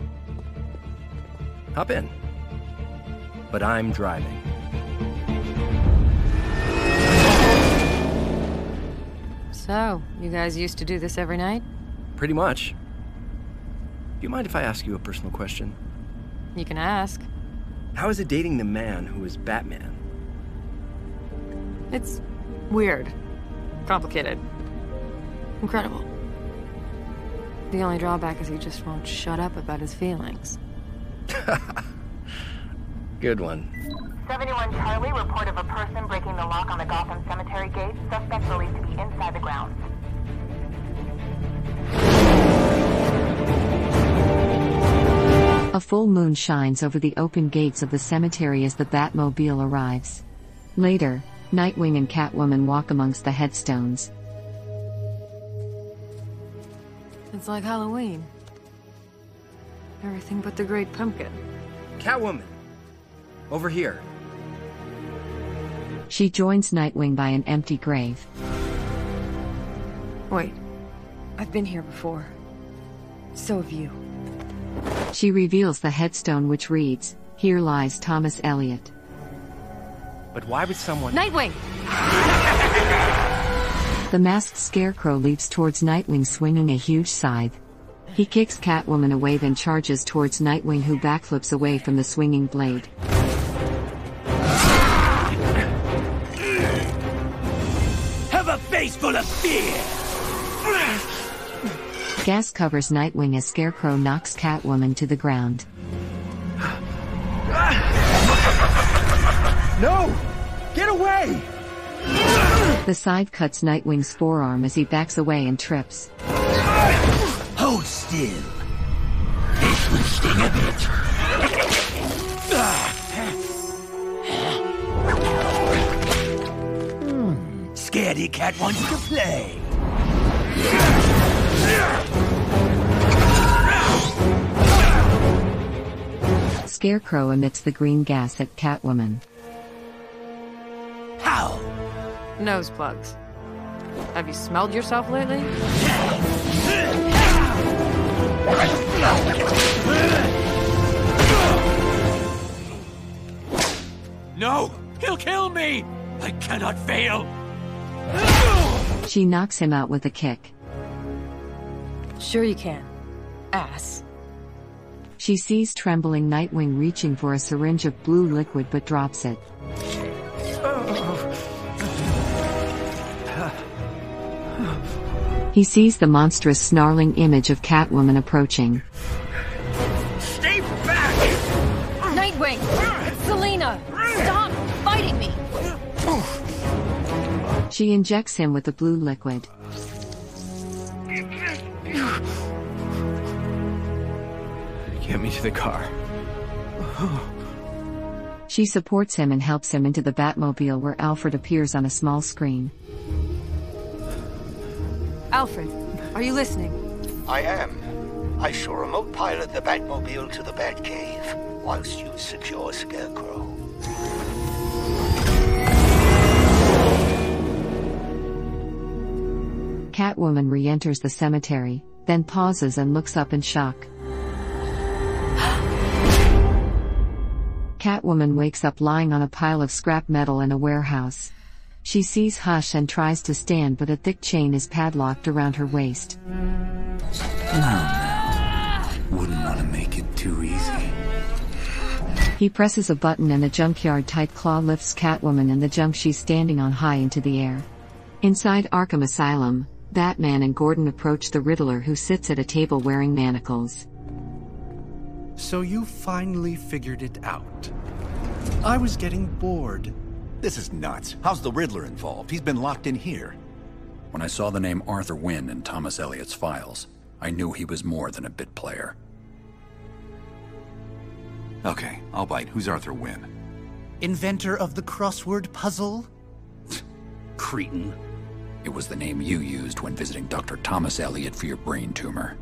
Hop in. But I'm driving. So, you guys used to do this every night? Pretty much. Do you mind if I ask you a personal question? You can ask. How is it dating the man who is Batman? It's weird. Complicated. Incredible. The only drawback is he just won't shut up about his feelings. Good one. seventy-one Charlie, report of a person breaking the lock on the Gotham Cemetery gate. Suspect believed to be inside the grounds. A full moon shines over the open gates of the cemetery as the Batmobile arrives. Later, Nightwing and Catwoman walk amongst the headstones. It's like Halloween. Everything but the Great Pumpkin. Catwoman! Over here. She joins Nightwing by an empty grave. Wait. I've been here before. So have you. She reveals the headstone which reads, "Here lies Thomas Elliot." But why would someone— Nightwing! The masked Scarecrow leaps towards Nightwing swinging a huge scythe. He kicks Catwoman away, then charges towards Nightwing, who backflips away from the swinging blade. Have a face full of fear! Gas covers Nightwing as Scarecrow knocks Catwoman to the ground. No! Get away! The scythe cuts Nightwing's forearm as he backs away and trips. Hold still. This will sting a bit. Hmm. Scaredy Cat wants to play. Scarecrow emits the green gas at Catwoman. How? Nose plugs. Have you smelled yourself lately? No! He'll kill me! I cannot fail! She knocks him out with a kick. Sure you can. Ass. She sees trembling Nightwing reaching for a syringe of blue liquid but drops it. He sees the monstrous snarling image of Catwoman approaching. Stay back! Nightwing! It's Selina! Stop fighting me! She injects him with the blue liquid. Get me to the car. She supports him and helps him into the Batmobile, where Alfred appears on a small screen. Alfred, are you listening? I am. I shall remote pilot the Batmobile to the Batcave, whilst you secure Scarecrow. Catwoman re-enters the cemetery, then pauses and looks up in shock. Catwoman wakes up lying on a pile of scrap metal in a warehouse. She sees Hush and tries to stand, but a thick chain is padlocked around her waist. Now, now. Wouldn't want to make it too easy. He presses a button and a junkyard-type claw lifts Catwoman and the junk she's standing on high into the air. Inside Arkham Asylum, Batman and Gordon approach the Riddler, who sits at a table wearing manacles. So you finally figured it out. I was getting bored. This is nuts. How's the Riddler involved? He's been locked in here. When I saw the name Arthur Wynn in Thomas Elliot's files, I knew he was more than a bit player. Okay, I'll bite. Who's Arthur Wynn? Inventor of the crossword puzzle? Cretin. It was the name you used when visiting Doctor Thomas Elliot for your brain tumor.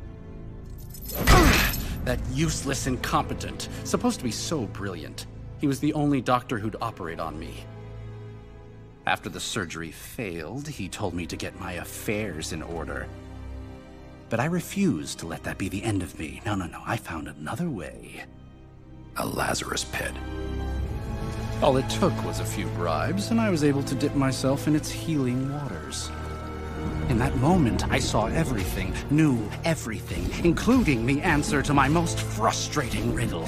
That useless incompetent. Supposed to be so brilliant. He was the only doctor who'd operate on me. After the surgery failed, he told me to get my affairs in order. But I refused to let that be the end of me. No, no, no, I found another way. A Lazarus pit. All it took was a few bribes, and I was able to dip myself in its healing waters. In that moment, I saw everything, knew everything, including the answer to my most frustrating riddle.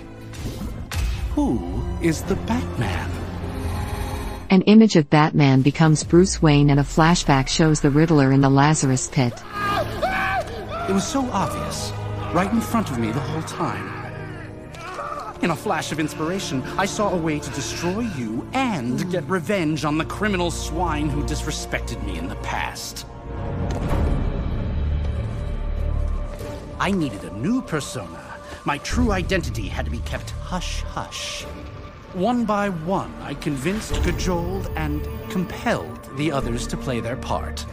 Who is the Batman? An image of Batman becomes Bruce Wayne, and a flashback shows the Riddler in the Lazarus pit. It was so obvious, right in front of me the whole time. In a flash of inspiration, I saw a way to destroy you and get revenge on the criminal swine who disrespected me in the past. I needed a new persona. My true identity had to be kept hush-hush. One by one, I convinced, cajoled, and compelled the others to play their part.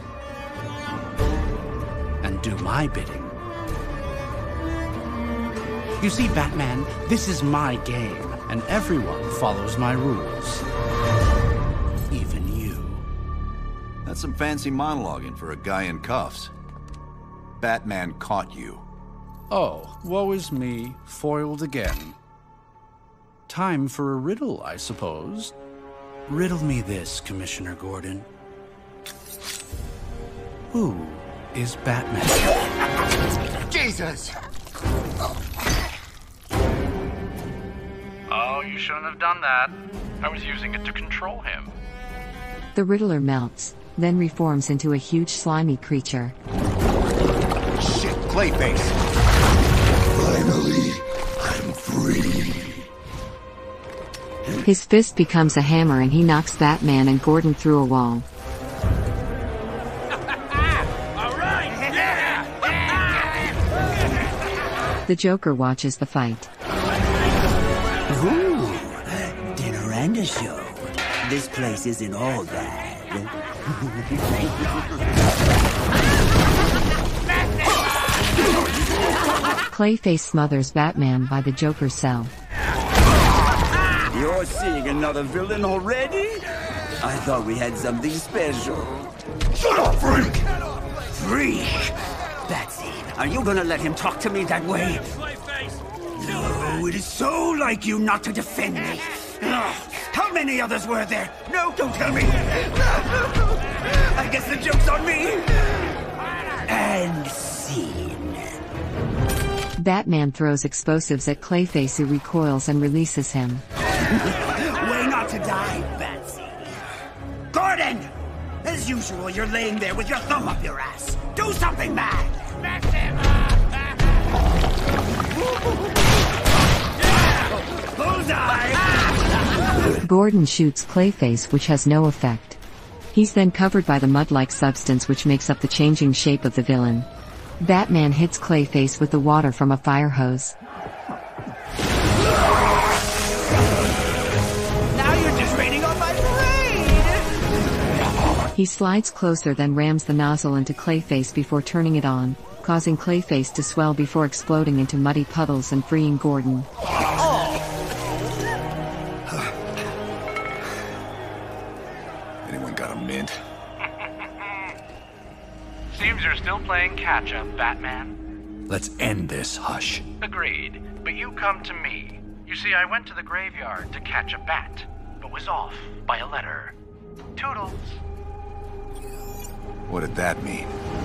And do my bidding. You see, Batman, this is my game, and everyone follows my rules. Even you. That's some fancy monologuing for a guy in cuffs. Batman caught you. Oh, woe is me, foiled again. Time for a riddle, I suppose. Riddle me this, Commissioner Gordon. Who is Batman? Jesus! Oh, you shouldn't have done that. I was using it to control him. The Riddler melts, then reforms into a huge slimy creature. Shit, Clayface! Finally, I'm free. His fist becomes a hammer and he knocks Batman and Gordon through a wall. The Joker watches the fight. Ooh, dinner and a show. This place isn't all bad. Clayface smothers Batman by the Joker's cell. You're seeing another villain already? I thought we had something special. Shut up, freak! Freak! Batsy, are you gonna let him talk to me that way? No, it is so like you not to defend me. Ugh, how many others were there? No, don't tell me. I guess the joke's on me. And scene. Batman throws explosives at Clayface, who recoils and releases him. Way not to die, Batsy. Gordon! As usual, you're laying there with your thumb up your ass. Do something mad! Mess him up! Bullseye! Gordon shoots Clayface, which has no effect. He's then covered by the mud-like substance which makes up the changing shape of the villain. Batman hits Clayface with the water from a fire hose. Now you're just raining on my parade! He slides closer, then rams the nozzle into Clayface before turning it on, causing Clayface to swell before exploding into muddy puddles and freeing Gordon. Anyone got a mint? Seems you're still playing catch-up, Batman. Let's end this, Hush. Agreed, but you come to me. You see, I went to the graveyard to catch a bat, but was off by a letter. Toodles. What did that mean?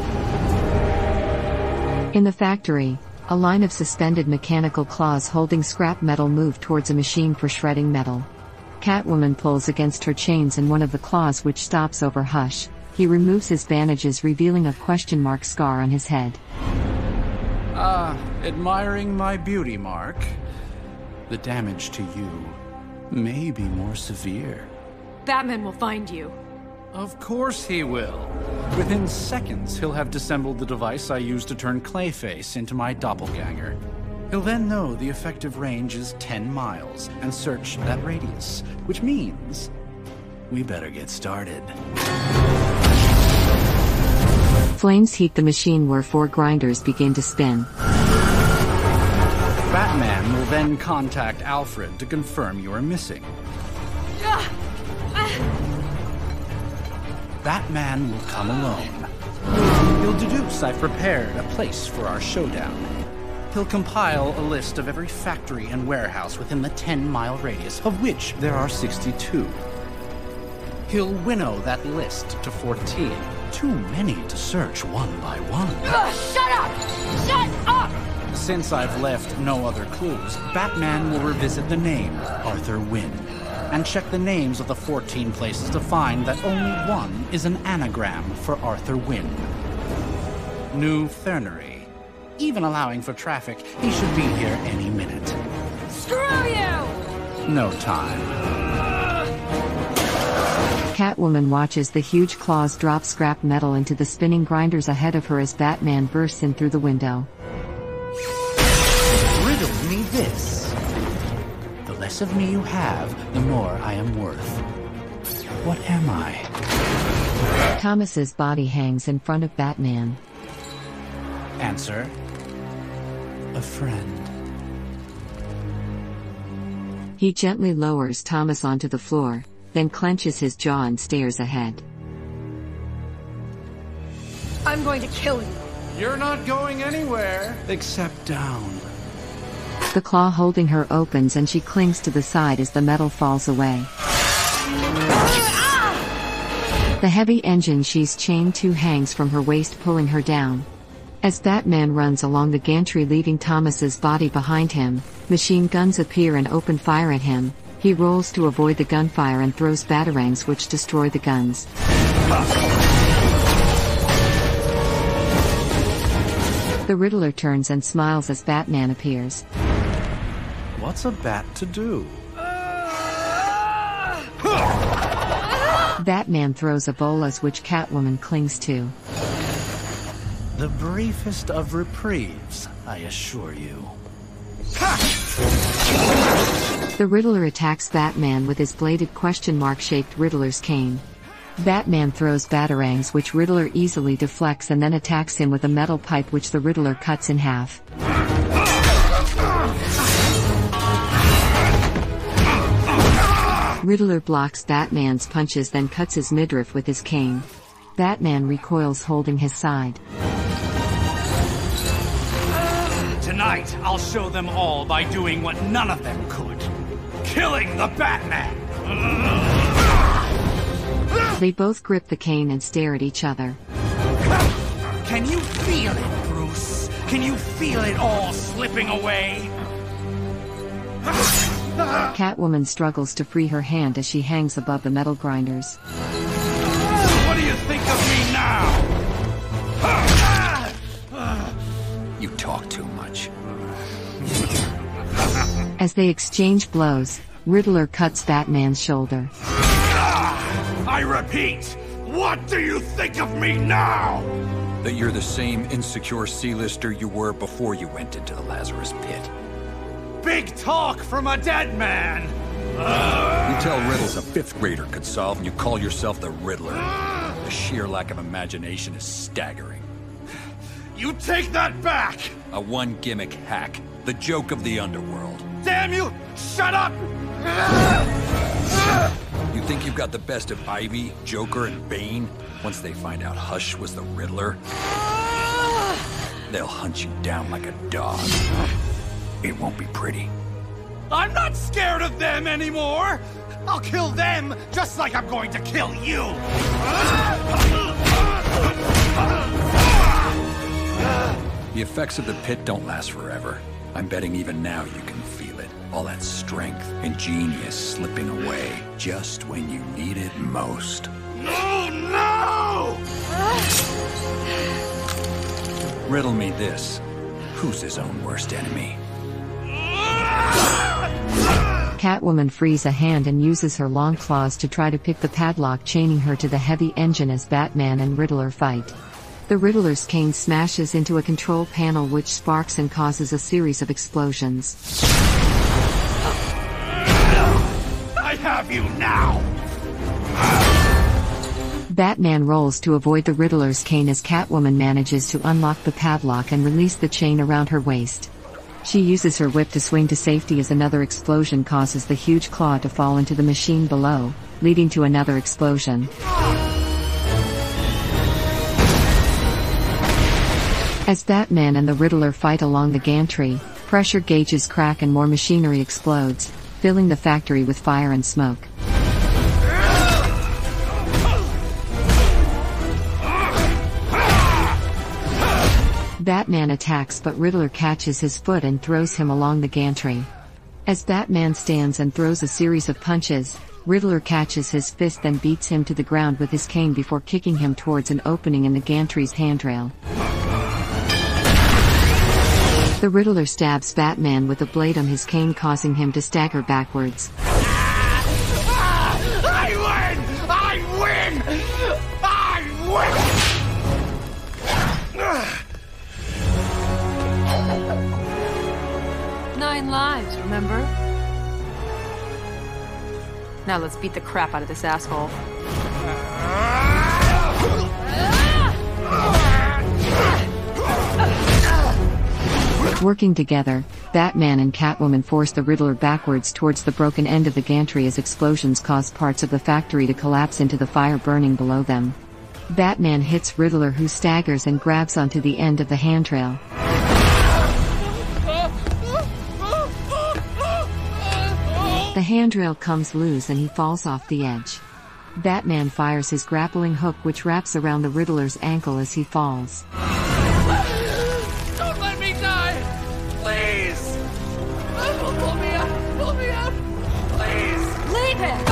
In the factory, a line of suspended mechanical claws holding scrap metal move towards a machine for shredding metal. Catwoman pulls against her chains and one of the claws which stops over Hush. He removes his bandages, revealing a question mark scar on his head. Ah, admiring my beauty, Mark. The damage to you may be more severe. Batman will find you. Of course he will. Within seconds, he'll have disassembled the device I used to turn Clayface into my doppelganger. He'll then know the effective range is ten miles and search that radius, which means we better get started. Flames heat the machine where four grinders begin to spin. Batman will then contact Alfred to confirm you are missing. Batman will come alone. He'll deduce I've prepared a place for our showdown. He'll compile a list of every factory and warehouse within the ten-mile radius, of which there are sixty-two. He'll winnow that list to fourteen. Too many to search one by one. Ugh, shut up! Shut up! Since I've left no other clues, Batman will revisit the name, Arthur Wynn, and check the names of the fourteen places to find that only one is an anagram for Arthur Wynn. New Fernery. Even allowing for traffic, he should be here any minute. Screw you! No time. Catwoman watches the huge claws drop scrap metal into the spinning grinders ahead of her as Batman bursts in through the window. Riddle me this. The less of me you have, the more I am worth. What am I? Thomas's body hangs in front of Batman. Answer. A friend. He gently lowers Thomas onto the floor, then clenches his jaw and stares ahead. I'm going to kill you. You're not going anywhere. Except down. The claw holding her opens and she clings to the side as the metal falls away. The heavy engine she's chained to hangs from her waist, pulling her down. As Batman runs along the gantry leaving Thomas's body behind him, machine guns appear and open fire at him. He rolls to avoid the gunfire and throws batarangs which destroy the guns. The Riddler turns and smiles as Batman appears. What's a bat to do? Batman throws a bolas which Catwoman clings to. The briefest of reprieves, I assure you. The Riddler attacks Batman with his bladed question mark-shaped Riddler's cane. Batman throws batarangs which Riddler easily deflects and then attacks him with a metal pipe which the Riddler cuts in half. Riddler blocks Batman's punches, then cuts his midriff with his cane. Batman recoils holding his side. Tonight, I'll show them all by doing what none of them could. Killing the Batman! They both grip the cane and stare at each other. Can you feel it, Bruce? Can you feel it all slipping away? Catwoman struggles to free her hand as she hangs above the metal grinders. What do you think of me now? You talk too much. As they exchange blows, Riddler cuts Batman's shoulder. I repeat, what do you think of me now? That you're the same insecure C-lister you were before you went into the Lazarus Pit. Big talk from a dead man! You tell riddles a fifth grader could solve, and you call yourself the Riddler. The sheer lack of imagination is staggering. You take that back! A one-gimmick hack. The joke of the underworld. Damn you! Shut up! You think you've got the best of Ivy, Joker, and Bane? Once they find out Hush was the Riddler, they'll hunt you down like a dog. It won't be pretty. I'm not scared of them anymore! I'll kill them just like I'm going to kill you! The effects of the pit don't last forever. I'm betting even now you can feel it. All that strength and genius slipping away just when you need it most. No, no! Riddle me this. Who's his own worst enemy? Catwoman frees a hand and uses her long claws to try to pick the padlock, chaining her to the heavy engine as Batman and Riddler fight. The Riddler's cane smashes into a control panel which sparks and causes a series of explosions. I have you now! Batman rolls to avoid the Riddler's cane as Catwoman manages to unlock the padlock and release the chain around her waist. She uses her whip to swing to safety as another explosion causes the huge claw to fall into the machine below, leading to another explosion. As Batman and the Riddler fight along the gantry, pressure gauges crack and more machinery explodes, filling the factory with fire and smoke. Batman attacks, but Riddler catches his foot and throws him along the gantry. As Batman stands and throws a series of punches, Riddler catches his fist and beats him to the ground with his cane before kicking him towards an opening in the gantry's handrail. The Riddler stabs Batman with a blade on his cane, causing him to stagger backwards. I win! I win! I Nine lives, remember? Now let's beat the crap out of this asshole. Working together, Batman and Catwoman force the Riddler backwards towards the broken end of the gantry as explosions cause parts of the factory to collapse into the fire burning below them. Batman hits Riddler, who staggers and grabs onto the end of the handrail. The handrail comes loose and he falls off the edge. Batman fires his grappling hook, which wraps around the Riddler's ankle as he falls. Don't let me die! Please! Pull me up! Pull me up! Please! Leave it!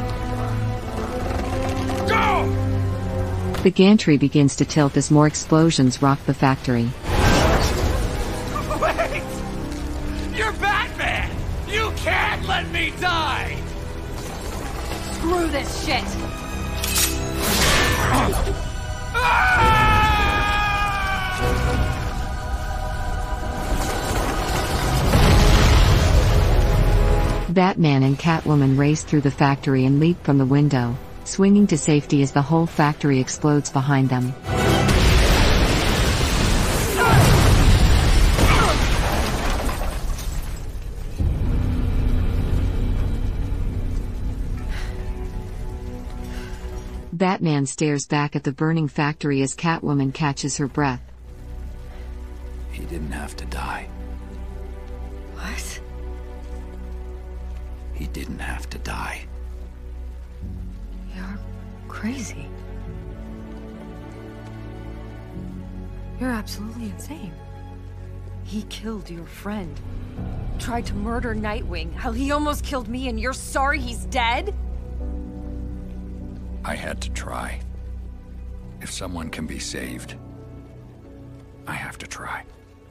Go! The gantry begins to tilt as more explosions rock the factory. Wait! You're Batman! You can't let me die! Screw this shit! Batman and Catwoman race through the factory and leap from the window, swinging to safety as the whole factory explodes behind them. Batman stares back at the burning factory as Catwoman catches her breath. He didn't have to die. What? He didn't have to die. You're crazy. You're absolutely insane. He killed your friend. Tried to murder Nightwing. Hell, he almost killed me, and you're sorry he's dead? I had to try. If someone can be saved, I have to try.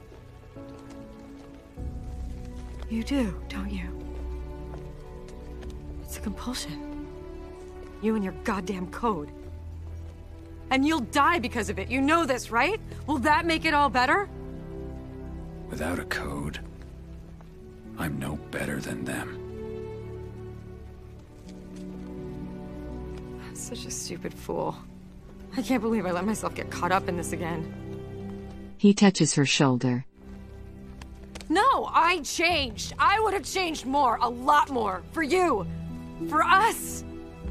You do, don't you? It's a compulsion. You and your goddamn code. And you'll die because of it. You know this, right? Will that make it all better? Without a code, I'm no better than them. I'm such a stupid fool. I can't believe I let myself get caught up in this again. He touches her shoulder. No, I changed. I would have changed more, a lot more. For you. For us.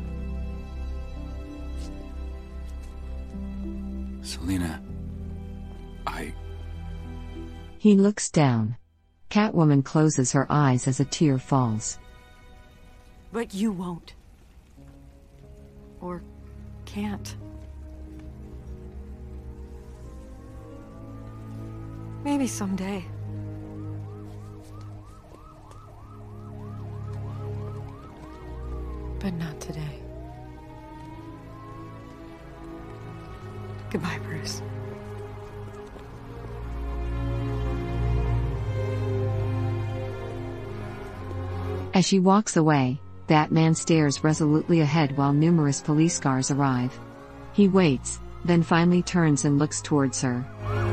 Selina, I... He looks down. Catwoman closes her eyes as a tear falls. But you won't. Or can't. Maybe someday. But not today. Goodbye, Bruce. As she walks away, Batman stares resolutely ahead while numerous police cars arrive. He waits, then finally turns and looks towards her.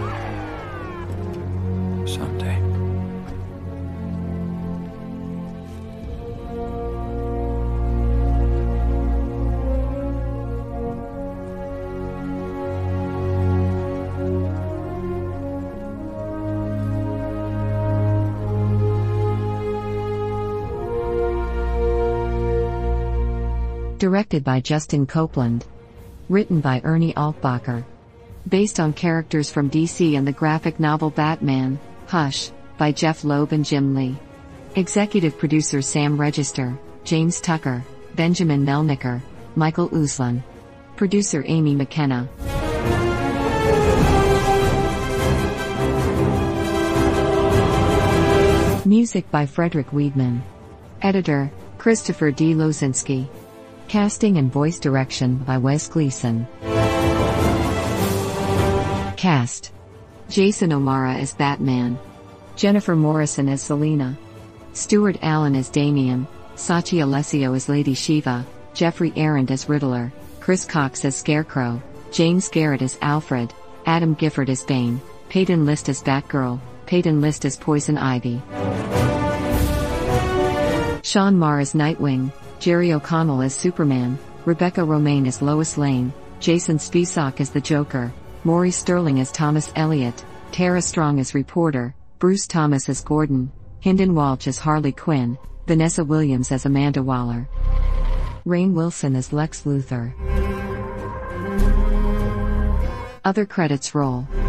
Someday. Directed by Justin Copeland. Written by Ernie Altbacher. Based on characters from D C and the graphic novel Batman, Hush, by Jeff Loeb and Jim Lee. Executive producers Sam Register, James Tucker, Benjamin Melnicker, Michael Uslan. Producer Amy McKenna. Music by Frederick Weidman. Editor, Christopher D. Lozinski. Casting and voice direction by Wes Gleason. Cast: Jason O'Mara as Batman, Jennifer Morrison as Selina, Stuart Allen as Damian, Sachi Alessio as Lady Shiva, Jeffrey Arend as Riddler, Chris Cox as Scarecrow, James Garrett as Alfred, Adam Gifford as Bane, Peyton List as Batgirl, Peyton List as Poison Ivy, Sean Marr as Nightwing, Jerry O'Connell as Superman, Rebecca Romaine as Lois Lane, Jason Spisak as the Joker, Maury Sterling as Thomas Elliot, Tara Strong as Reporter, Bruce Thomas as Gordon, Hynden Walsh as Harley Quinn, Vanessa Williams as Amanda Waller, Rainn Wilson as Lex Luthor. Other credits roll.